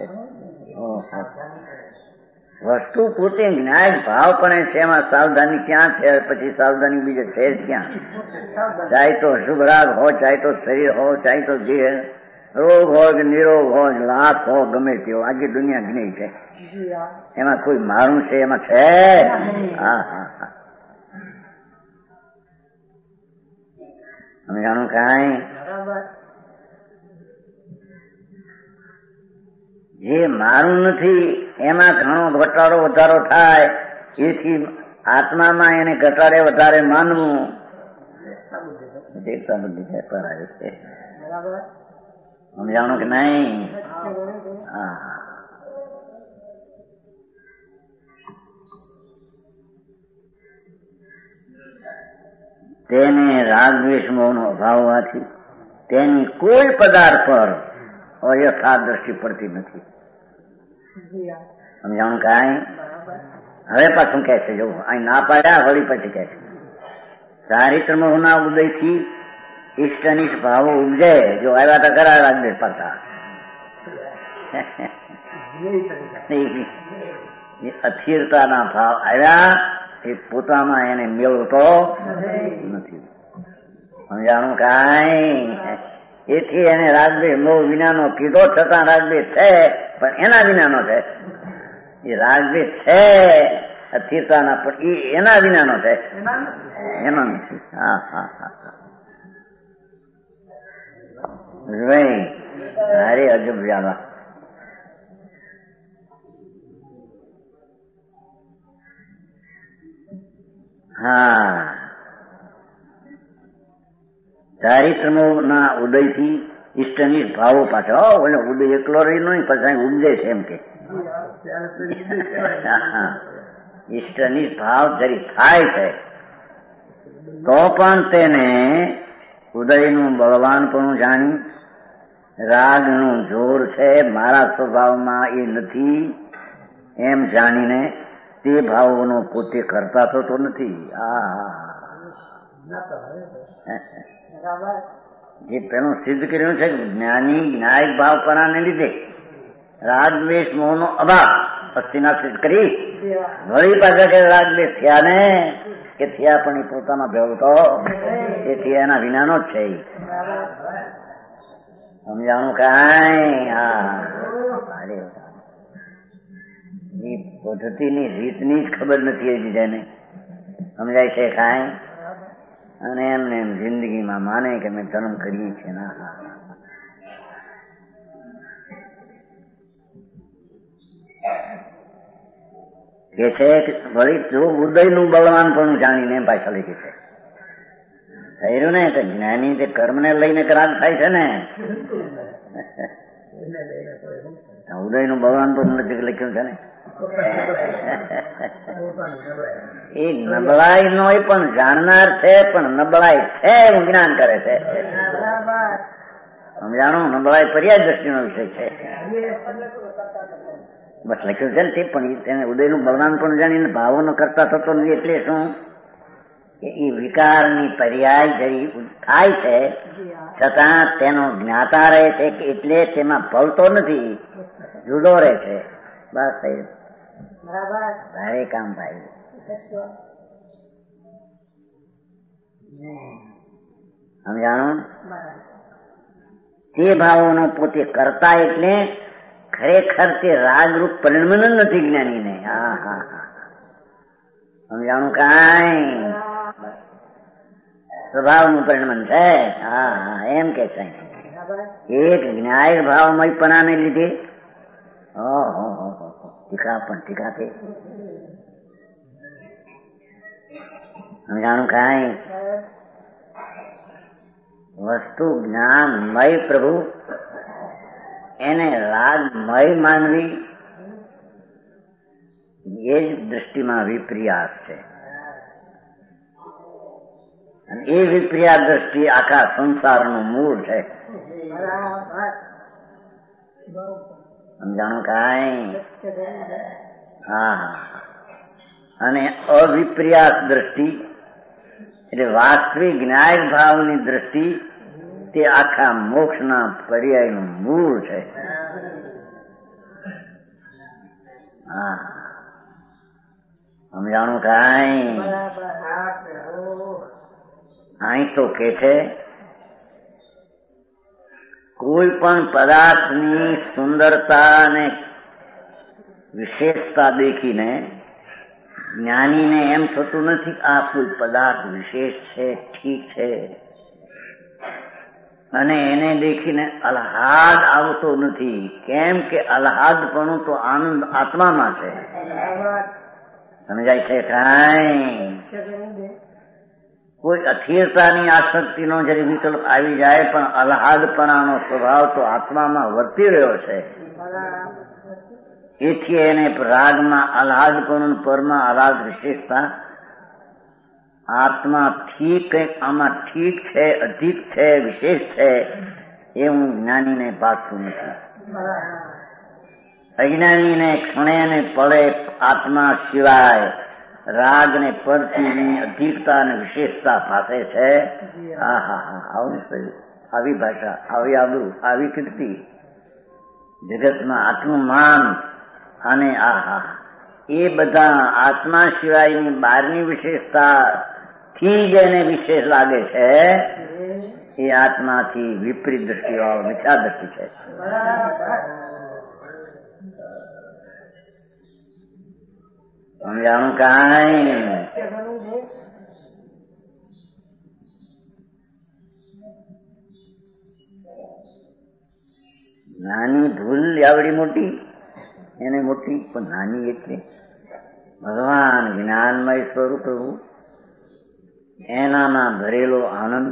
વસ્તુ પોતે જ્ઞાયક ભાવ પણ છે, એમાં સાવધાની ક્યાં છે? પછી સાવધાની બીજે છે ક્યાં? ચાહે તો શુભ રાગ હોય, ચાહે તો શરીર હોય, ચાહે તો જે રોગ હોય કે નિરોગ હોય, લાભ હોય, ગમે તેવો આખી દુનિયા જ્ઞેય છે. એમાં કોઈ મારું છે એમાં છે? હા હા હા. સમજાણું કાંઈ? જે મારું નથી એમાં ઘણો ઘટાડો વધારો થાય, એથી આત્મામાં એને ઘટાડે વધારે માનવું દેખતા બધી છે કરાય છે. સમજાણું કે નહીં? હા. તેને રાગ દ્વેષ મોહનો અભાવ હોવાથી તેની કોઈ પદાર્થ પર અયથાર્થ દ્રષ્ટિ પડતી નથી. સમજાણું કાંઈ? હવે પાછું કહે છે, જો અહીં ના પાડ્યા વળી પછી કહે છે ચારિત્ર મોહના ઉદયથી ઇષ્ટ અનિષ્ટ ભાવો ઉપજે. જો આવ્યા તો કરા રાખજે પાછા. અથિરતાના ભાવ આવ્યા એ પોતામાં એને મેળવતો નથી. સમજાણું કાંઈ? એથી એને રાગદ્વેષ મોહ વિનાનો કીધો છતાં રાગદ્વેષ છે, પણ એના વિનાનો છે. એ રાગદ્વેષ છે અથિરતાના, પણ એ એના વિનાનો છે, એનો નથી. હા હા હા અરે અજબ વ્યાવા. હા, ચારિત્ર ના ઉદય થી ઇષ્ટ અનિષ્ટ ભાવો પાછળ ઓલો ઉદય એકલો રહી નો પછી ઉપજે છે એમ કે ઇષ્ટ અનિષ્ટ ભાવ જરી થાય છે તો પણ તેને ઉદયનું બળવાનપણું જાણી રાગનું જોર છે મારા સ્વભાવમાં એ નથી એમ જાણીને તે ભાવોનો પોતે કરતા થતો નથી. જે પેલું સિદ્ધ કર્યું છે જ્ઞાની જ્ઞાયક ભાવ પરાને લીધે રાગ દ્વેષ મોહનો અભાવ અસ્થિના સિદ્ધ કરી વળી પાછા કે રાગ દ્વેષ થયા ને કે થયા પણ એ પોતામાં ભેળતો એથી એના વિનાનો જ છે. સમજાણું કાંઈ? હા, એ પદ્ધતિની રીતની જ ખબર નથી એ બીજાને. સમજાય છે કાંઈ? અને એમને એમ જિંદગીમાં માને કે અમે જન્મ કરીએ છીએ. ના, કે છે વળી જો ઉદયનું બળવાન પણ જાણીને પાછળ લીધી છે થયું ને કે જ્ઞાની જે કર્મ ને લઈને રાગ થાય છે ને ઉદયનું બળવાન પણ નથી લખ્યું છે ને એ નબળાઈ નો પણ જાણનાર છે પણ નબળાઈ છે એવું જ્ઞાન કરે છે. સમજાણું? નબળાઈ પર્યાય દ્રષ્ટિનો વિષય છે બસ લખ્યું છે ને તે પણ તેને ઉદયનું બળવાન પણ જાણીને ભાવોનો કરતા થતો નથી. એટલે શું કે એ વિકારની પર્યાય જરી થાય છે છતાં તેનો જ્ઞાતા રહે છે કે એટલે તેમાં ફલતો નથી, જુદો રહે છે. બસ થયું ભારે કામ ભાઈ. સમજાણું? તે ભાવોનો પોતે કરતા એટલે ખરેખર તે રાગરૂપ પરિણમન જ નથી જ્ઞાનીને. હા હા હા સમજાણું કાંઈ? સ્વભાવનું પરિણમન છે. હા હા એમ કે છે એક જ્ઞાયક ભાવમયપણાને લીધે ટીકા પણ ટીકા છે. સમજાણું કાંઈ? વસ્તુ જ્ઞાનમય પ્રભુ એને રાગમય માનવી એ જ દ્રષ્ટિમાં વિપ્રિયાસ છે. અને એ વિપ્રિયા દ્રષ્ટિ આખા સંસારનું મૂળ છે. સમજાણું કાંઈ? હા. અને અવિપ્રિયાસ દ્રષ્ટિ એટલે વાસ્તવિક જ્ઞાયક ભાવની દ્રષ્ટિ તે આખા મોક્ષના પર્યાયનું મૂળ છે. હા સમજાણું કાંઈ? અહીં તો કે છે કોઈ પણ પદાર્થની સુંદરતા અને વિશેષતા દેખીને જ્ઞાનીને એમ થતું નથી આ કોઈ પદાર્થ વિશેષ છે, ઠીક છે, અને એને દેખીને અલ્હાદ આવતો નથી. કેમ કે અલ્હાદપણું તો આનંદ આત્મામાં છે. સમજાય છે કાંઈ? કોઈ અથિરતાની આસક્તિનો જરી વિકલ્પ આવી જાય પણ અલ્હાદપણાનો સ્વભાવ તો આત્મામાં વર્તી રહ્યો છે. એથી એને રાગમાં અલ્હાદપણું પરમાં અલ્હાદ વિશેષતા આત્માથી કંઈક આમાં ઠીક છે, અધિક છે, વિશેષ છે એવું જ્ઞાનીને પાછું નથી. અજ્ઞાનીને ક્ષણે ને પળે આત્મા સિવાય રાગ ને પરથી અધિકતા અને વિશેષતા ભાષે છે. હા હા હા આવું કહ્યું, આવી ભાષા, આવી આબરૂ, આવી કીર્તિ, જગતમાં આટલું માન અને આહા એ બધા આત્મા સિવાયની બહારની વિશેષતા થી જેને વિશેષ લાગે છે એ આત્માથી વિપરીત દ્રષ્ટિ વાળો મિથ્યા દ્રષ્ટિ છે. સમજાણું કાંઈ? નાની ભૂલ આવડી મોટી, એને મોટી પણ નાની એટલે ભગવાન જ્ઞાનમય સ્વરૂપ પ્રભુ એનામાં ભરેલો આનંદ,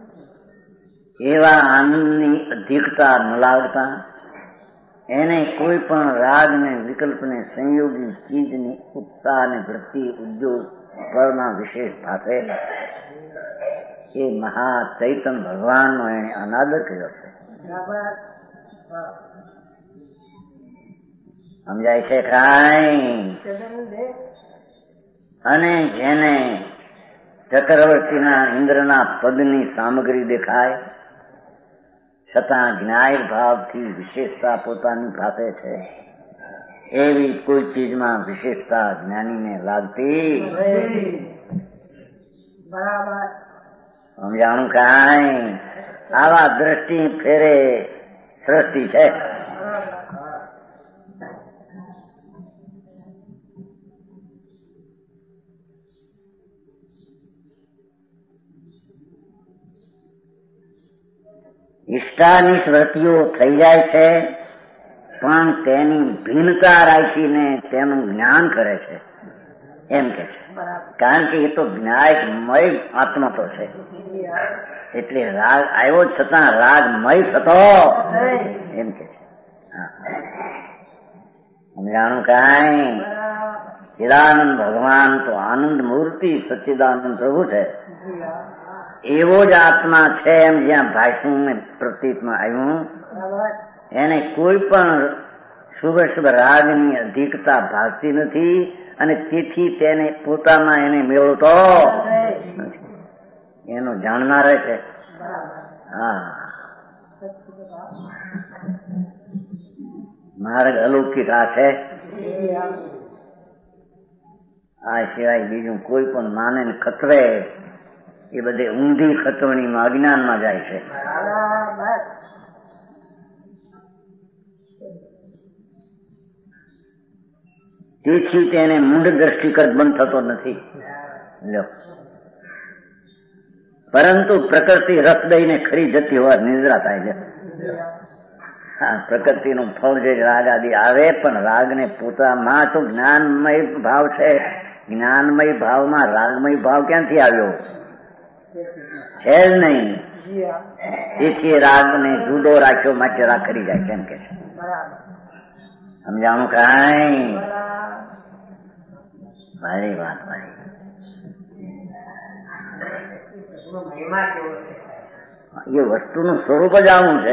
એવા આનંદની અધિકતા ન લાગતા એને કોઈ પણ રાગ ને વિકલ્પ ને સંયોગી ચીજની ઉત્સાહ ને વૃત્તિ ઉદ્યોગ પરના વિશેષ ભાષે એ મહા ચૈતન ભગવાનનો એને અનાદર કર્યો છે. સમજાય છે કાંઈ? અને જેને ચક્રવર્તીના ઇન્દ્રના પદની સામગ્રી દેખાય છતાં જ્ઞાય ભાવથી વિશેષતા પોતાની પાસે છે એવી કોઈ ચીજમાં વિશેષતા જ્ઞાનીને લાગતી સમજાણું કાંઈ? આવા દ્રષ્ટિ ફેરે સૃષ્ટિ છે. ઈષ્ટાની સ્મૃતિઓ થઈ જાય છે પણ તેની ભિન્નતા રાખીને તેનું જ્ઞાન કરે છે એમ કે છે. કારણ કે એ તો જ્ઞાયમય આત્મા તો છે એટલે રાગ આવ્યો છતાં રાગમય થતો એમ કે છે. સમજાણું કાંઈ? ચિદાનંદ ભગવાન તો આનંદ મૂર્તિ સચ્ચિદાનંદ પ્રભુ છે. એવો જ આત્મા છે એમ જ્યાં ભાષણ પ્રતીતમાં આવ્યું એને કોઈ પણ શુભ શુભ રાગની અધિકતા ભાસતી નથી અને તેથી તેને પોતામાં એને મેળવતો એનો જાણનાર છે. હા, માર્ગ અલૌકિક આ છે. આ સિવાય બીજું કોઈ પણ માને ને ખતરે એ બધે ઊંધી ખતવણીમાં અજ્ઞાનમાં જાય છે. તેથી તેને મૂંઢ દ્રષ્ટિકર બંધ થતો નથી. પરંતુ પ્રકૃતિ રસ દઈને ખરી જતી હોવા નિદ્રા થાય છે. હા, પ્રકૃતિનું ફળ જે રાગ આદિ આવે પણ રાગને પોતામાં તો જ્ઞાનમય ભાવ છે. જ્ઞાનમય ભાવમાં રાગમય ભાવ ક્યાંથી આવ્યો? છે જ નહીં. તેથી રાગને જુદો રાખ્યો માટે રાગ કરી જાય કેમ કે છે. સમજાણું કાંઈ? મારી વાત મારી એ વસ્તુનું સ્વરૂપ જ આવું છે.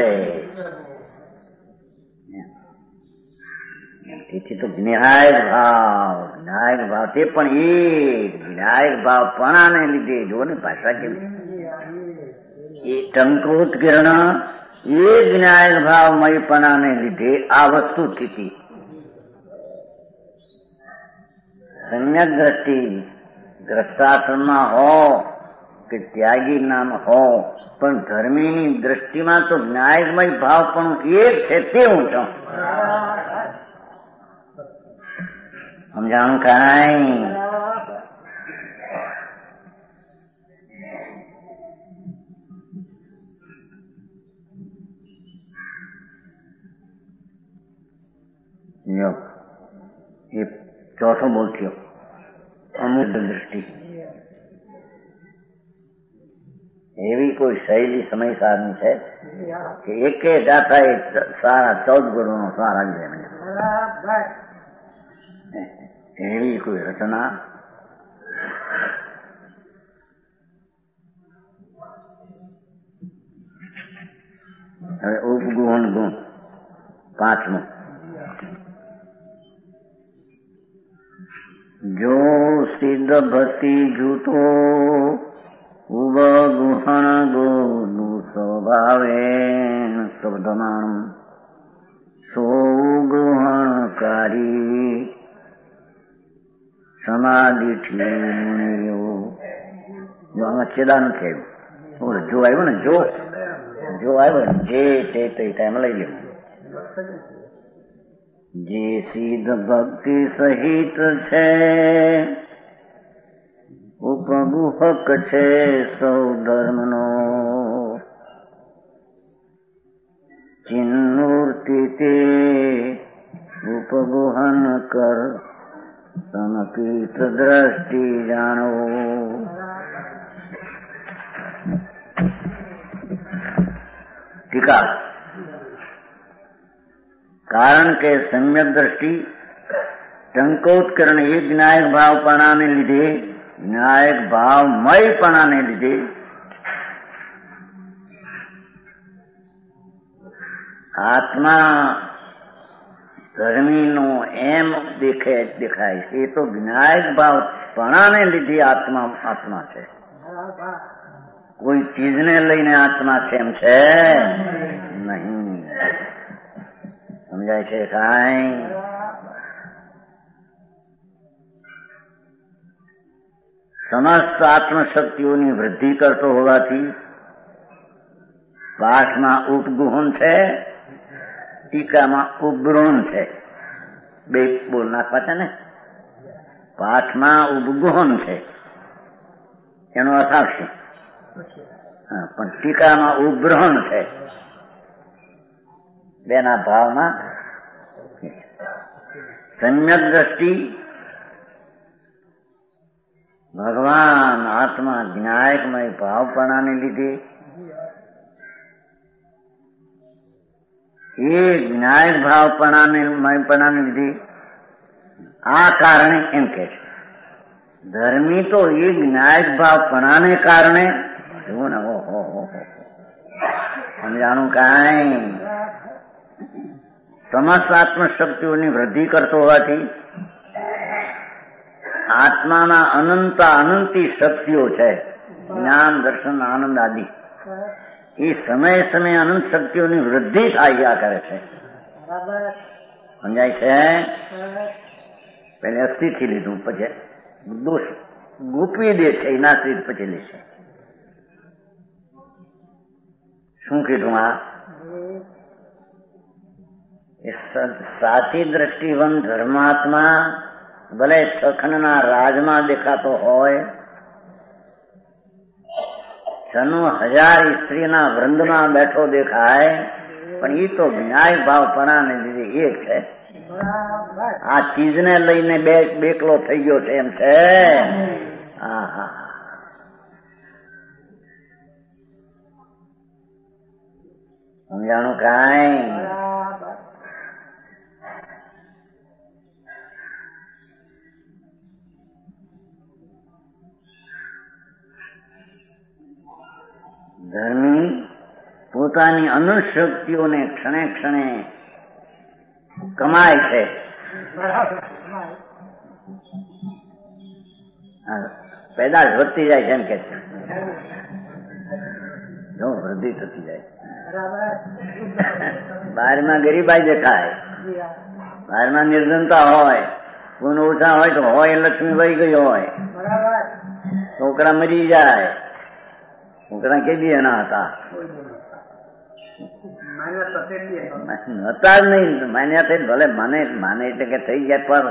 તેથી તો જ્ઞાયક ભાવ જ્ઞાયક ભાવ તે પણ એ જ્ઞાયક ભાવ પણાને લીધે જો ને ભાષા કેવી એ ટંકૃત કિરણ એ જ્ઞાયક ભાવ મયપણાને લીધે આ વસ્તુ સ્થિતિ સમ્યક દ્રષ્ટિ ગ્રસ્તાશ્રમમાં હો કે ત્યાગી નામ હો પણ ધર્મીની દ્રષ્ટિમાં તો જ્ઞાયકમય ભાવ પણ એક છે તે હું છું. સમજાણું કાંઈ? એ ચોથો બોલ થયો અમૂર્ત દ્રષ્ટિ. એવી કોઈ શૈલી સમય સારની છે કે એક ગાથા એ સારા ચૌદ ગુણોનો સાર આવી જાય. એવી કોઈ રચના હવે ઉપગુણ ગુણ પાંચમું સિદ્ધ ભક્તિ જૂતો ઉબ ગુહણ ગોનું સ્વભાવે શબ્દમાણ સો ગુહણકારી સમાધિ ઠીયો. જો આમાં છેદા નથી આવ્યું. જો આવ્યો ને જો જો આવ્યો જે તે ટાઈમ લઈ લેવું. જે સિદ્ધ ભક્તિ સહિત છે ઉપગુહક છે સૌ ધર્મનો ચિન્મૂર્તિ તે ઉપગુહન કર સમકીર્ત દ્રષ્ટિ જાણો. ટીકા. કારણ કે સમ્યક દ્રષ્ટિ ટંકોત્કરણ એ જ્ઞાયક ભાવપણાને લીધે જ્ઞાયક ભાવમયપણાને લીધે આત્મા ધર્મીનો એમ દેખે દેખાય છે. એ તો જ્ઞાયક ભાવપણાને લીધે આત્મા આત્મા છે. કોઈ ચીજને લઈને આત્મા છે એમ છે નહીં. સમજાય છે કાંઈ? સમસ્ત આત્મશક્તિઓની વૃદ્ધિ કરતો હોવાથી પાઠમાં ઉપગુહન છે, ટીકામાં ઉપગૃહન છે. બે બોલ નાખવા છે ને. પાઠમાં ઉપગુહન છે એનો અર્થ આવશે, પણ ટીકામાં ઉપગ્રહણ છે. બેના ભાવમાં સમ્યક દ્રષ્ટિ ભગવાન આત્મા જ્ઞાયકમય ભાવપણાને લીધે એ જ્ઞાયક ભાવપણાને મયપણાને લીધે આ કારણે એમ કે છે ધર્મી તો એ જ્ઞાયક ભાવપણાને કારણે જુઓ ને. ઓહો સમજાણું કાંઈ? સમસ્ત આત્મશક્તિઓની વૃદ્ધિ કરતો હોવાથી આત્માના અનંત અનંતી શક્તિઓ છે, જ્ઞાન દર્શન આનંદ આદિ. એ સમય સમય અનંત શક્તિઓની વૃદ્ધિ થયા કરે છે. સમજાય છે? પેલે અસ્થિથી લીધું, પછી દોષ ગોપવી દે છે એના સ્થિત પછી લે છે. શું કીધું? આ સાચી દ્રષ્ટિવંત ધર્માત્મા ભલે છખંડના રાજમાં દેખાતો હોય, છનું હજાર સ્ત્રીના વૃંદમાં બેઠો દેખાય, પણ એ તો જ્ઞાય ભાવપણાને લીધે એક છે. આ ચીજને લઈને બે બેકલો થઈ ગયો છે એમ છે. હા હા સમજાણું કાંઈ? ધર્મી પોતાની અનુશક્તિઓને ક્ષણે ક્ષણે કમાય છે. પેદાશ વધતી જાય છે એમ કે છે. જો વૃદ્ધિ થતી જાય. બહારમાં ગરીબાઈ દેખાય, બહારમાં નિર્ધનતા હોય, ગુણ ઓછા હોય તો હોય લક્ષ્મી વહી ગઈ હોય, છોકરા મરી જાય, છોકરા કેદી એના હતા હતા જ નહીં. માન્યા થઈ ભલે માને માને એટલે કે થઈ ગયા, પણ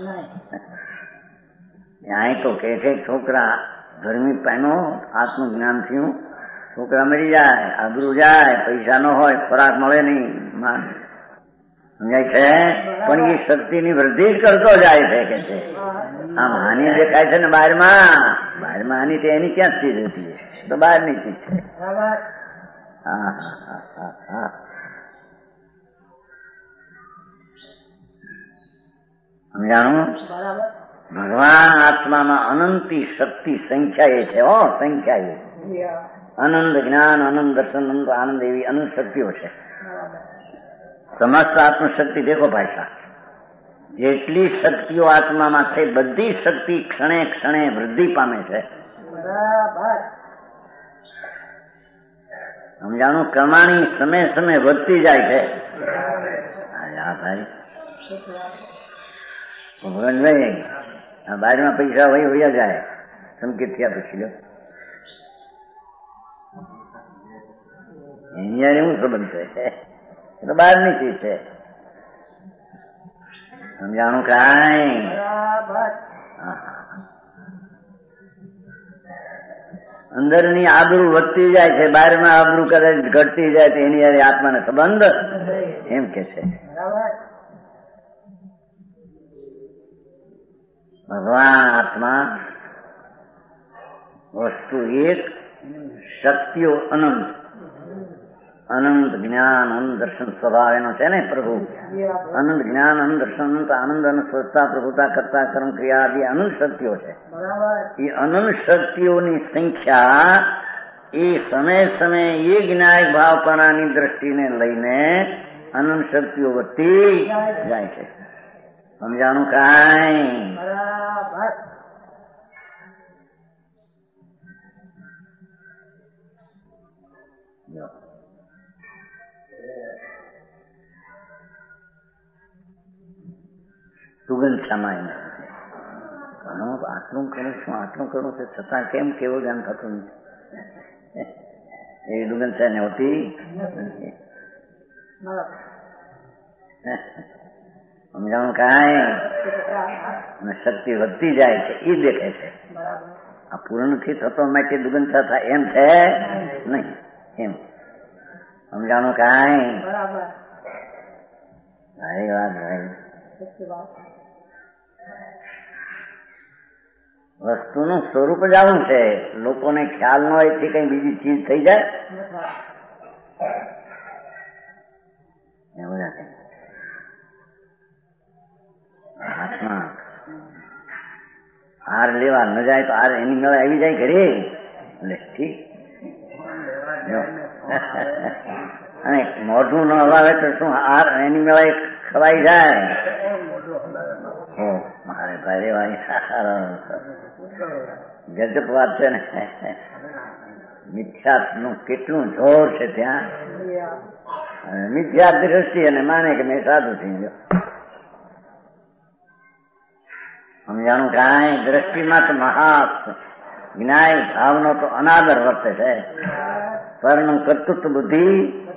અહીં તો કે છે છોકરા ધર્મી પાનો આત્મજ્ઞાન થયું, છોકરા મરી જાય, આબરૂ જાય, પૈસા ન હોય, ખોરાક મળે નહીં. સમજાય છે? પણ એ શક્તિની વૃદ્ધિ જ કરતો જાય છે કે છે. આમ હાની દેખાય છે ને બહારમાં, બહારમાં હાની તે એની ક્યાં ચીજ હતી? તો બહારની ચીજ છે. હા હા હા હા સમજાણું? ભગવાન આત્મામાં અનંતી શક્તિ સંખ્યા એ છે. હો સંખ્યા એ આનંદ જ્ઞાન આનંદ દર્શન આનંદ આનંદ એવી અનંત શક્તિઓ છે. સમસ્ત આત્મશક્તિ દેખો ભાષા જેટલી શક્તિઓ આત્મામાં છે બધી શક્તિ ક્ષણે ક્ષણે વૃદ્ધિ પામે છે. સમજાણું? કમાણી સમય સમય વધતી જાય છે. હા ભાઈ ભગવાનભાઈ, આ બહારમાં પૈસા વહી વયા જાય સંકેત થયા પછી લો એની શું સંબંધ છે? એ તો બહારની ચીજ છે. સમજાણું? કાંઈ અંદરની આબરૂ વધતી જાય છે, બહારમાં આબરૂ કદાચ ઘટતી જાય તો એની યારે આત્માને સંબંધ એમ કે છે. ભગવાન આત્મા વસ્તુ એક, શક્તિઓ અનંત. અનંત જ્ઞાન અનંત દર્શન સ્વભાવ એનો છે ને પ્રભુ. અનંત જ્ઞાન અનંત દર્શન અનંત આનંદ અને સ્વચ્છતા પ્રભુતા કરતા કર્મ ક્રિયા આદિ અનંત શક્તિઓ છે. એ અનંત શક્તિઓની સંખ્યા એ સમય સમય એ જ્ઞાયક ભાવપણાની દ્રષ્ટિને લઈને અનંત શક્તિઓ વધતી જાય છે. સમજાણું? કાંઈ સુગંધ સામાન્ય આટલું કરું છું આટલું કરું છું છતાં કેમ કેવું જ્ઞાન થતું નથી એવી દુગંધ છે ને હોતી. સમજાણું? કાંઈ અને શક્તિ વધતી જાય છે એ દેખે છે. આ પૂર્ણ નથી થતો માટે દુગંધા થાય એમ છે નહીં. એમ સમજાણું? કાંઈ સારી વાત ભાઈ. વસ્તુનું સ્વરૂપ જ આવું છે. લોકોને ખ્યાલ ન હોય થી કઈ બીજી ચીજ થઈ જાય એવું નથી. આત્મા હાર લેવા ન જાય તો હાર એની મેળે આવી જાય ઘરે એટલે ઠીક. અને મોઢું ન હલાવે તો શું હાર એની મેળે ખવાઈ જાય? મારે ભાઈ ભાઈ ગજબ વાત છે ને. મિથ્યાત નું કેટલું જોર છે ત્યાં. મિથ્યા દ્રષ્ટિ અને માને કે મેં સાધુ થઈ ગયો. સમજાણું? કાંઈ દ્રષ્ટિમાં તો મહા જ્ઞાય ભાવનો તો અનાદર વર્તે છે. પરનું કર્તૃત્વ બુદ્ધિ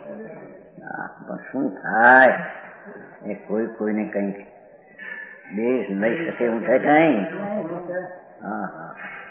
શું થાય એ કોઈ કોઈને કઈ દેશ લઈ શકે એવું છે કઈ? હા હા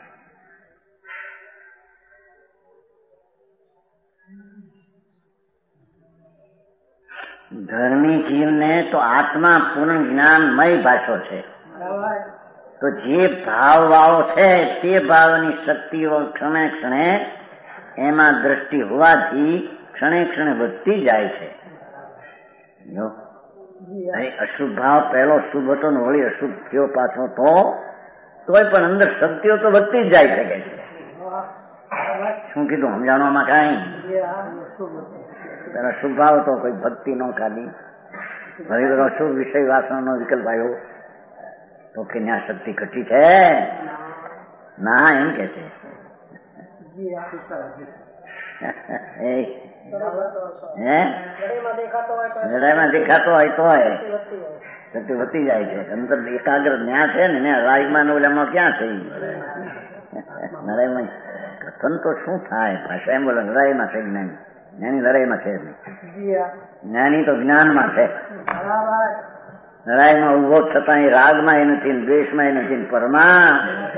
ધર્મી જીવને તો આત્મા પૂર્ણ જ્ઞાનમય ભાષો છે. તો જે ભાવ વાળો છે તે ભાવની શક્તિઓ ક્ષણે ક્ષણે એમાં દ્રષ્ટિ હોવાથી ક્ષણે ક્ષણે વધતી જાય છે. જો અશુભ ભાવ પહેલો શુભ હતો ને વળી અશુભ થયો પાછો તો તોય પણ અંદર શક્તિઓ તો વધતી જ જાય શકે છે. શું કીધું? સમજાણવામાં કાંઈ? પેલા શુભ ભાવ હતો કોઈ ભક્તિ ન ખાલી હવે બધો શુભ વિષય વાસણનો વિકલ્પ આવ્યો તો કે ત્યાં શક્તિ ઘટી છે ના એમ કે છે. લડાઈમાં દેખાતો હોય તો શક્તિ વધતી જાય છે. અંદર એકાગ્ર ન્યા છે ને રાગમાં ઓલામાં ક્યાં છે? લડાઈમાં કથન તો શું થાય? ભાષા એમ બોલો લડાઈમાં છે જ્ઞાની. જ્ઞાની લડાઈમાં છે જ્ઞાની તો જ્ઞાનમાં છે. લડાઈમાં ઉભો છતાં એ રાગમાં એ નથી, દ્વેષમાં એ નથી, પરમાં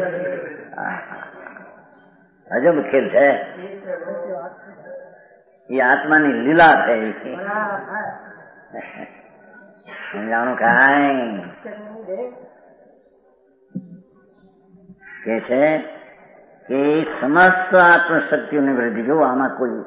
અજબ ખેલ છે. એ આત્માની લીલા છે. સમજાણું? કાંઈ કે છે કે સમસ્ત આત્મશક્તિઓની વૃદ્ધિ. જો આમાં કોઈ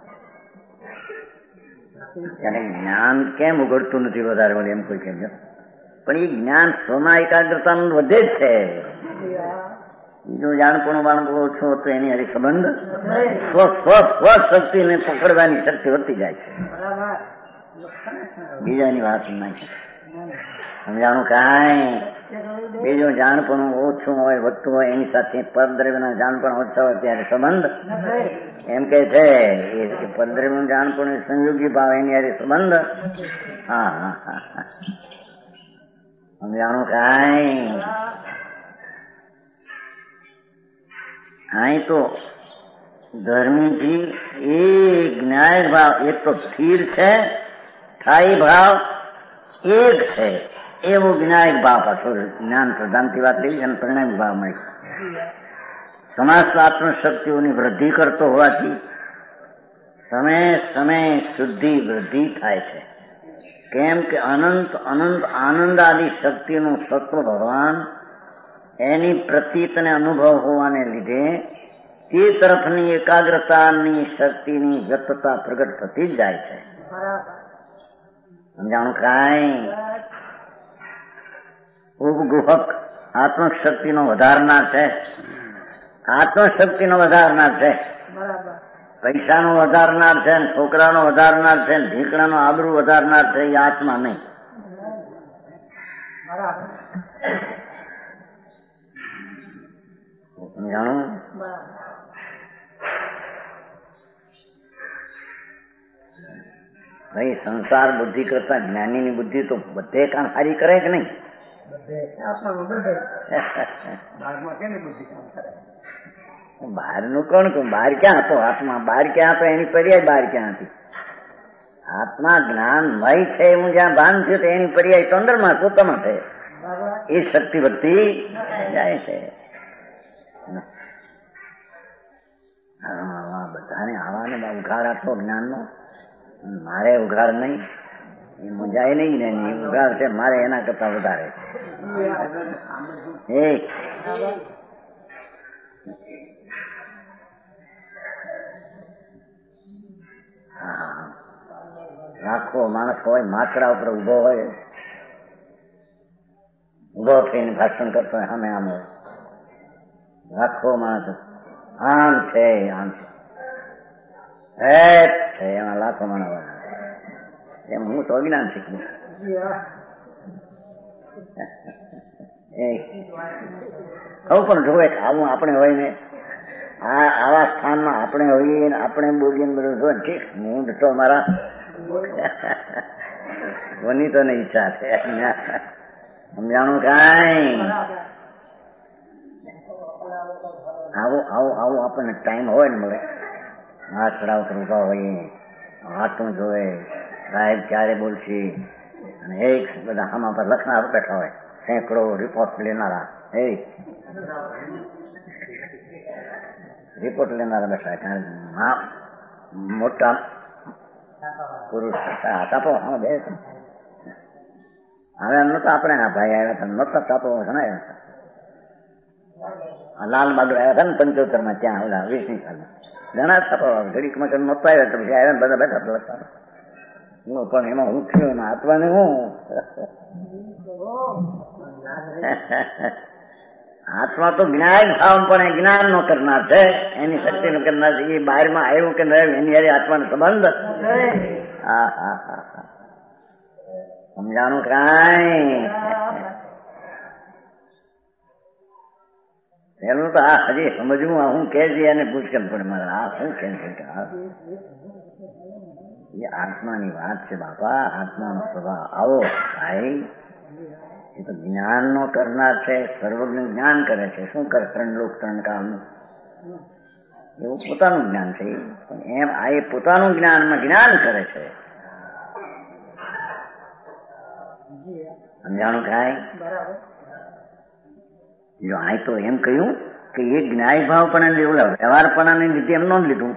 જ્ઞાન કેમ ઉઘડતું નથી વધારે વળે એમ કોઈ કહેજો, પણ એ જ્ઞાન સ્વમાં એકાગ્રતા વધે જ છે. બીજું જાણપણું બાણપણું ઓછું હતું એની હરી સંબંધ સ્વ સ્વ સ્વ શક્તિને પકડવાની શક્તિ વધતી જાય છે. બીજાની વાત નાખી સમજાણું કાંઈ બીજું જાણપણું ઓછું હોય વધતું હોય એની સાથે પરદ્રવ્યના જાણપણ ઓછા હોય ત્યારે સંબંધ એમ કે છે એ પરદ્રવ્યનું જાણપણ સંયોગી ભાવ એની હારે સંબંધ. હા હા હા હા સમજાણું કાંઈ. અહીં તો ધર્મીથી એ જ્ઞાય ભાવ એક તો સ્થિર છે, સ્થાયી ભાવ એક છે એવો જ્ઞાયક ભાવ પાછો જ્ઞાન પ્રધાનથી વાત થઈ અને પરિણામ ભાવ મળી. સમાજ આત્મશક્તિઓની વૃદ્ધિ કરતો હોવાથી સમય સમય શુદ્ધિ વૃદ્ધિ થાય છે. કેમ કે અનંત અનંત આનંદ આદિ શક્તિનું સત્વ ભગવાન એની પ્રતીત અને અનુભવ હોવાને લીધે તે તરફની એકાગ્રતાની શક્તિની વ્યક્તતા પ્રગટ થતી જ જાય છે. સમજાણું કાંઈ. ઉપગુહક આત્મશક્તિનો વધારનાર છે, આત્મશક્તિનો વધારનાર છે, પૈસાનો વધારનાર છે, છોકરાનો વધારનાર છે, ઢીકણાનો આબરૂ વધારનાર છે. એ આત્મા નહીં. સમજાણું. ભાઈ સંસાર બુદ્ધિ કરતા જ્ઞાનીની બુદ્ધિ તો બધે કામ સારી કરે કે નહીં? બહારનું કોણ કહું? બહાર ક્યાં હતો આત્મા? બહાર ક્યાં હતો? એની પર્યાય બહાર ક્યાં હતી? આત્મા જ્ઞાનમય છે એવું જ્યાં ભાન થયું તો એની પર્યાય તો અંદરમાં પોતામાં છે. એ શક્તિ વધતી જાય છે. બધાને આવાને ઉઘાડ આપો જ્ઞાનનો. મારે ઉઘાડ નહીં, એ મુંજાય નહીં ને એ ઉઘાડ છે મારે એના કરતા વધારે. લાખો માણસ હોય, માકડા ઉપર ઉભો હોય, ઉભો થઈને ભાષણ કરતો હોય, સામે આમ હોય લાખો માણસ આમ છે આમ છે એમાં લાખો માણસ એમ હું તો અજ્ઞાન શીખવું. હવે પણ જોવે આવું આપણે હોય ને આ આવા સ્થાનમાં આપણે હોઈએ આપણે બોલીએ બધું જો ઠીક હું તો મારા કોની તો નહીં ઈચ્છા છે. સમજાણું કાંઈ. આવું આવું આવું આપણને ટાઈમ હોય ને મળે હાથ ચડાવ કરવા હોઈએ, હાથું જોવે સાહેબ ક્યારે બોલશે અને એક બધા આમાં પર લખનાર બેઠા હોય, સેંકડો રિપોર્ટ લેનારા એ રિપોર્ટ લેનારા બેઠા કારણ મોટા પુરુષ તાપો હા બે હવે નતા આપણે આ ભાઈ આવ્યા હતા નતા તાપો ઘણા લાલ બહાદુર આવ્યા હતા ને પંચોતેર માં ત્યાં ઓલા વીસની સાલમાં ઘણા તાપો ઘડીકમાં નતા આવ્યા તો પછી આવ્યા બધા બેઠા લખતા પણ એમાં હું થયું ને આત્માને હું આત્મા તો જ્ઞાન ભાવ પણ જ્ઞાન નો કરનાર છે, એની શક્તિ નો કરનાર છે. એ બહારમાં આવ્યું કે ન એની હારે આત્માનો સંબંધ. હા હા હા હા સમજાણું કાંઈ. પેલું તો આ હજી સમજવું હું કે છે એને પુષ્કળ પડે મારે આ શું કે છે. એ આત્માની વાત છે બાપા. આત્માનો સ્વભાવ આવો ભાઈ. એ તો જ્ઞાન નો કરનાર છે, સર્વજ્ઞ જ્ઞાન કરે છે. શું કરે? ત્રણ લોક ત્રણ કાળનું એવું પોતાનું જ્ઞાન છે. પણ એમ આ એ પોતાનું જ્ઞાનમાં જ્ઞાન કરે છે. સમજાણું કાંઈ. જો આ તો એમ કહ્યું કે એ જ્ઞાય ભાવ પણ વ્યવહારપણાને લીધે એમ ન લીધું.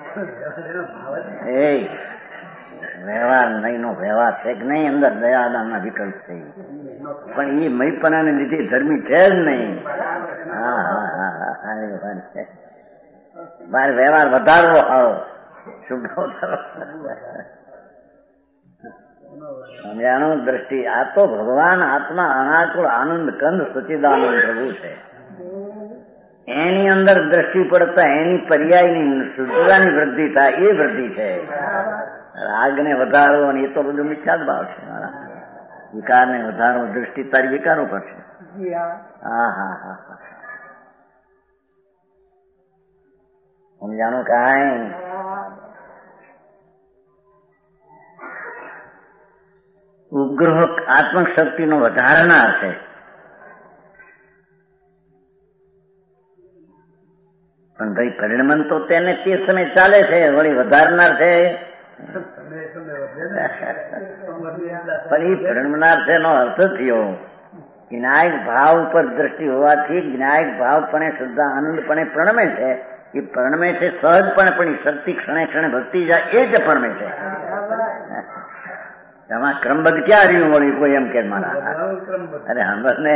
એ વ્યવહાર નહીં નો વ્યવહાર છે કે નહીં અંદર દયાદાનના વિકલ્પ છે પણ એ મયપણાને લીધે ધર્મી છે જ નહીં. હા હા હા હા બાર વ્યવહાર વધારવો આવો શુભ સમજાણું. દ્રષ્ટિ આ તો ભગવાન આત્મા અનાકુળ આનંદ કંદ સચિદાનંદ પ્રભુ છે. એની અંદર દ્રષ્ટિ પડતા એની પર્યાયની શુદ્ધતાની વૃદ્ધિ થાય એ વૃદ્ધિ છે. રાગને વધારવો એ તો બધું મિથ્યા જ ભાવ છે મારા. વિકાર ને વધારો દૃષ્ટિ તારી વિકારો પર છે. હા હા હા હા સમજાણું કાંઈ? ઉપગ્રહ આત્મશક્તિ નો વધારનાર છે. પણ ભાઈ પરિણમન તો તેને તે સમય ચાલે છે, વળી વધારનાર છે. પણ એ પરિણમનાર છે નો અર્થ થયો જ્ઞાયક ભાવ ઉપર દ્રષ્ટિ હોવાથી જ્ઞાયક ભાવ પણ શ્રદ્ધા આનંદપણે પ્રણમે છે. એ પરણમે છે સહજપણે, પણ એ શક્તિ ક્ષણે ક્ષણે ભક્તિ જાય એ જ પરણમે છે. એમાં ક્રમબદ્ધ ક્યાં રહ્યું વળી કોઈ એમ કે મારા? અરે હમણાં ને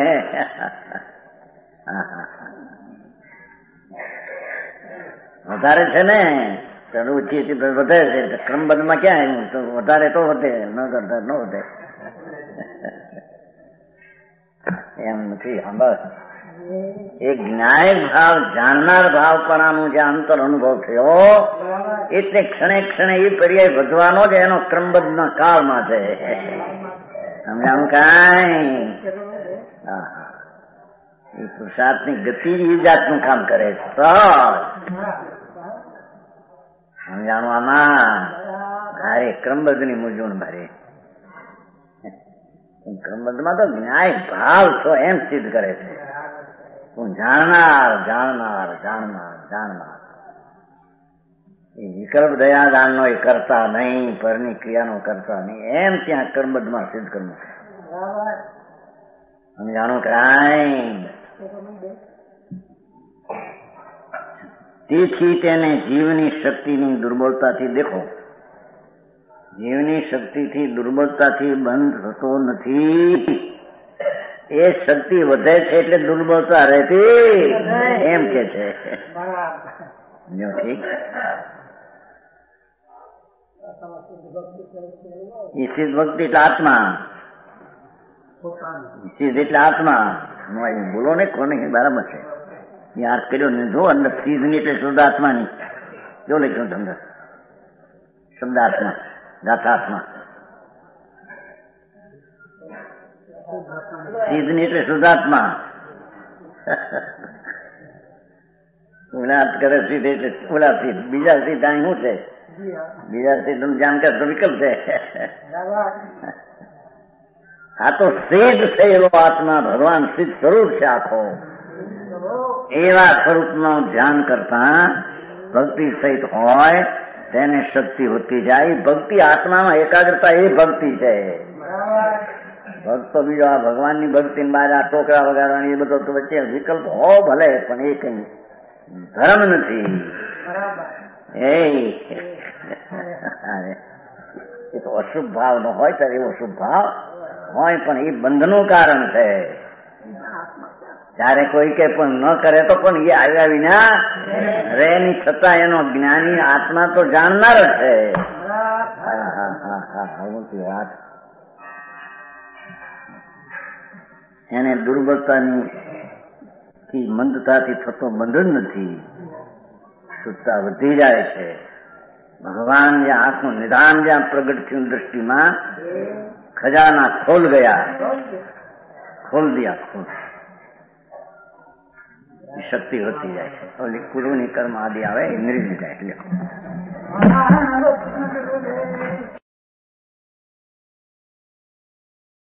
વધારે છે ને ઓછી વધે છે. ક્રમબદ્ધમાં ક્યાં આવ્યું? તો વધારે તો વધે, ન કરતા ન વધે એમ નથી. હંભળ, એ જ્ઞાયક ભાવ જાણનાર ભાવપણાનું જે અંતર અનુભવ થયો એટલે ક્ષણે ક્ષણે એ પર્યાય વધવાનો જ એનો ક્રમબદ્ધ ના કાળમાં છે. સમજાણું કાંઈ? હા હા એ પુરુષાર્થની ગતિ એ જાતનું કામ કરે છે. સમજાણું? આમાં ભારે ક્રમબદ્ધની મૂંઝવણ ભારે. ક્રમબદ્ધમાં તો ન્યાય ભાવ છો એમ સિદ્ધ કરે છે. હું જાણનાર જાણનાર જાણનાર જાણનાર એ વિકલ્પ દયાદાન નો એ કરતા નહીં, પરની ક્રિયાનો કરતા નહીં, એમ ત્યાં કર્મબદ્ધમાં સિદ્ધ કરવું. સમજાણું કાંઈ? તેથી તેને જીવની શક્તિની દુર્બળતાથી દેખો. જીવની શક્તિથી દુર્બળતાથી બંધ થતો નથી. એ શક્તિ વધે છે એટલે દુર્બળતા રહેતી એમ કે છે. ઠીક. ઈશિત ભક્તિ એટલે આત્મા. ઈશિત એટલે આત્મા. બોલો ને કોને બરાબર છે. યાદ કર્યો ને જો અંદર સીધની એટલે શુદ્ધ આત્માની જો લખ્યું અંદર શબ્દાત્મા ગાથાત્મા. સીધની એટલે શુદ્ધાત્મા. ઓલા કરે સીધ એટલે ઓલા સીધ. બીજા સીધ અહીં શું છે? બીજા સીધ જાણકાર તો વિકલ્પ છે. આ તો સિદ્ધ થયેલો આત્મા ભગવાન સિદ્ધ સ્વરૂપ છે આખો. એવા સ્વરૂપનું ધ્યાન કરતા ભક્તિ સહિત હોય તેને શક્તિ હોતી જાય. ભક્તિ આત્મામાં એકાગ્રતા એ ભક્તિ છે. ભક્તો બીજો આ ભગવાનની ભક્તિ બહાર આ ટોકરા વગાડવાની એ બધો તો વચ્ચે વિકલ્પ હો ભલે, પણ એ કઈ ધર્મ નથી. એ તો અશુભ ભાવ નો હોય ત્યારે એવો શુભ ભાવ હોય, પણ એ બંધનું કારણ છે. જયારે કોઈ કે પણ ન કરે તો પણ એ આવ્યા વિના રે ની છતાં એનો જ્ઞાની આત્મા તો જાણનાર જ છે. હા હા હા હા વાત એને દુર્બળતાની થી મંદતાથી થતો બંધન નથી. શુદ્ધતા વધી જાય છે. ભગવાન જ્યાં આંખનું નિદાન જ્યાં પ્રગટ થયું દ્રષ્ટિમાં ખજાના ખોલ ગયા, ખોલ દિયા ખોલ. શક્તિ વધતી જાય છે. પૂર્વની કર્મ આદિ આવે એ નિર્જી જાય એટલે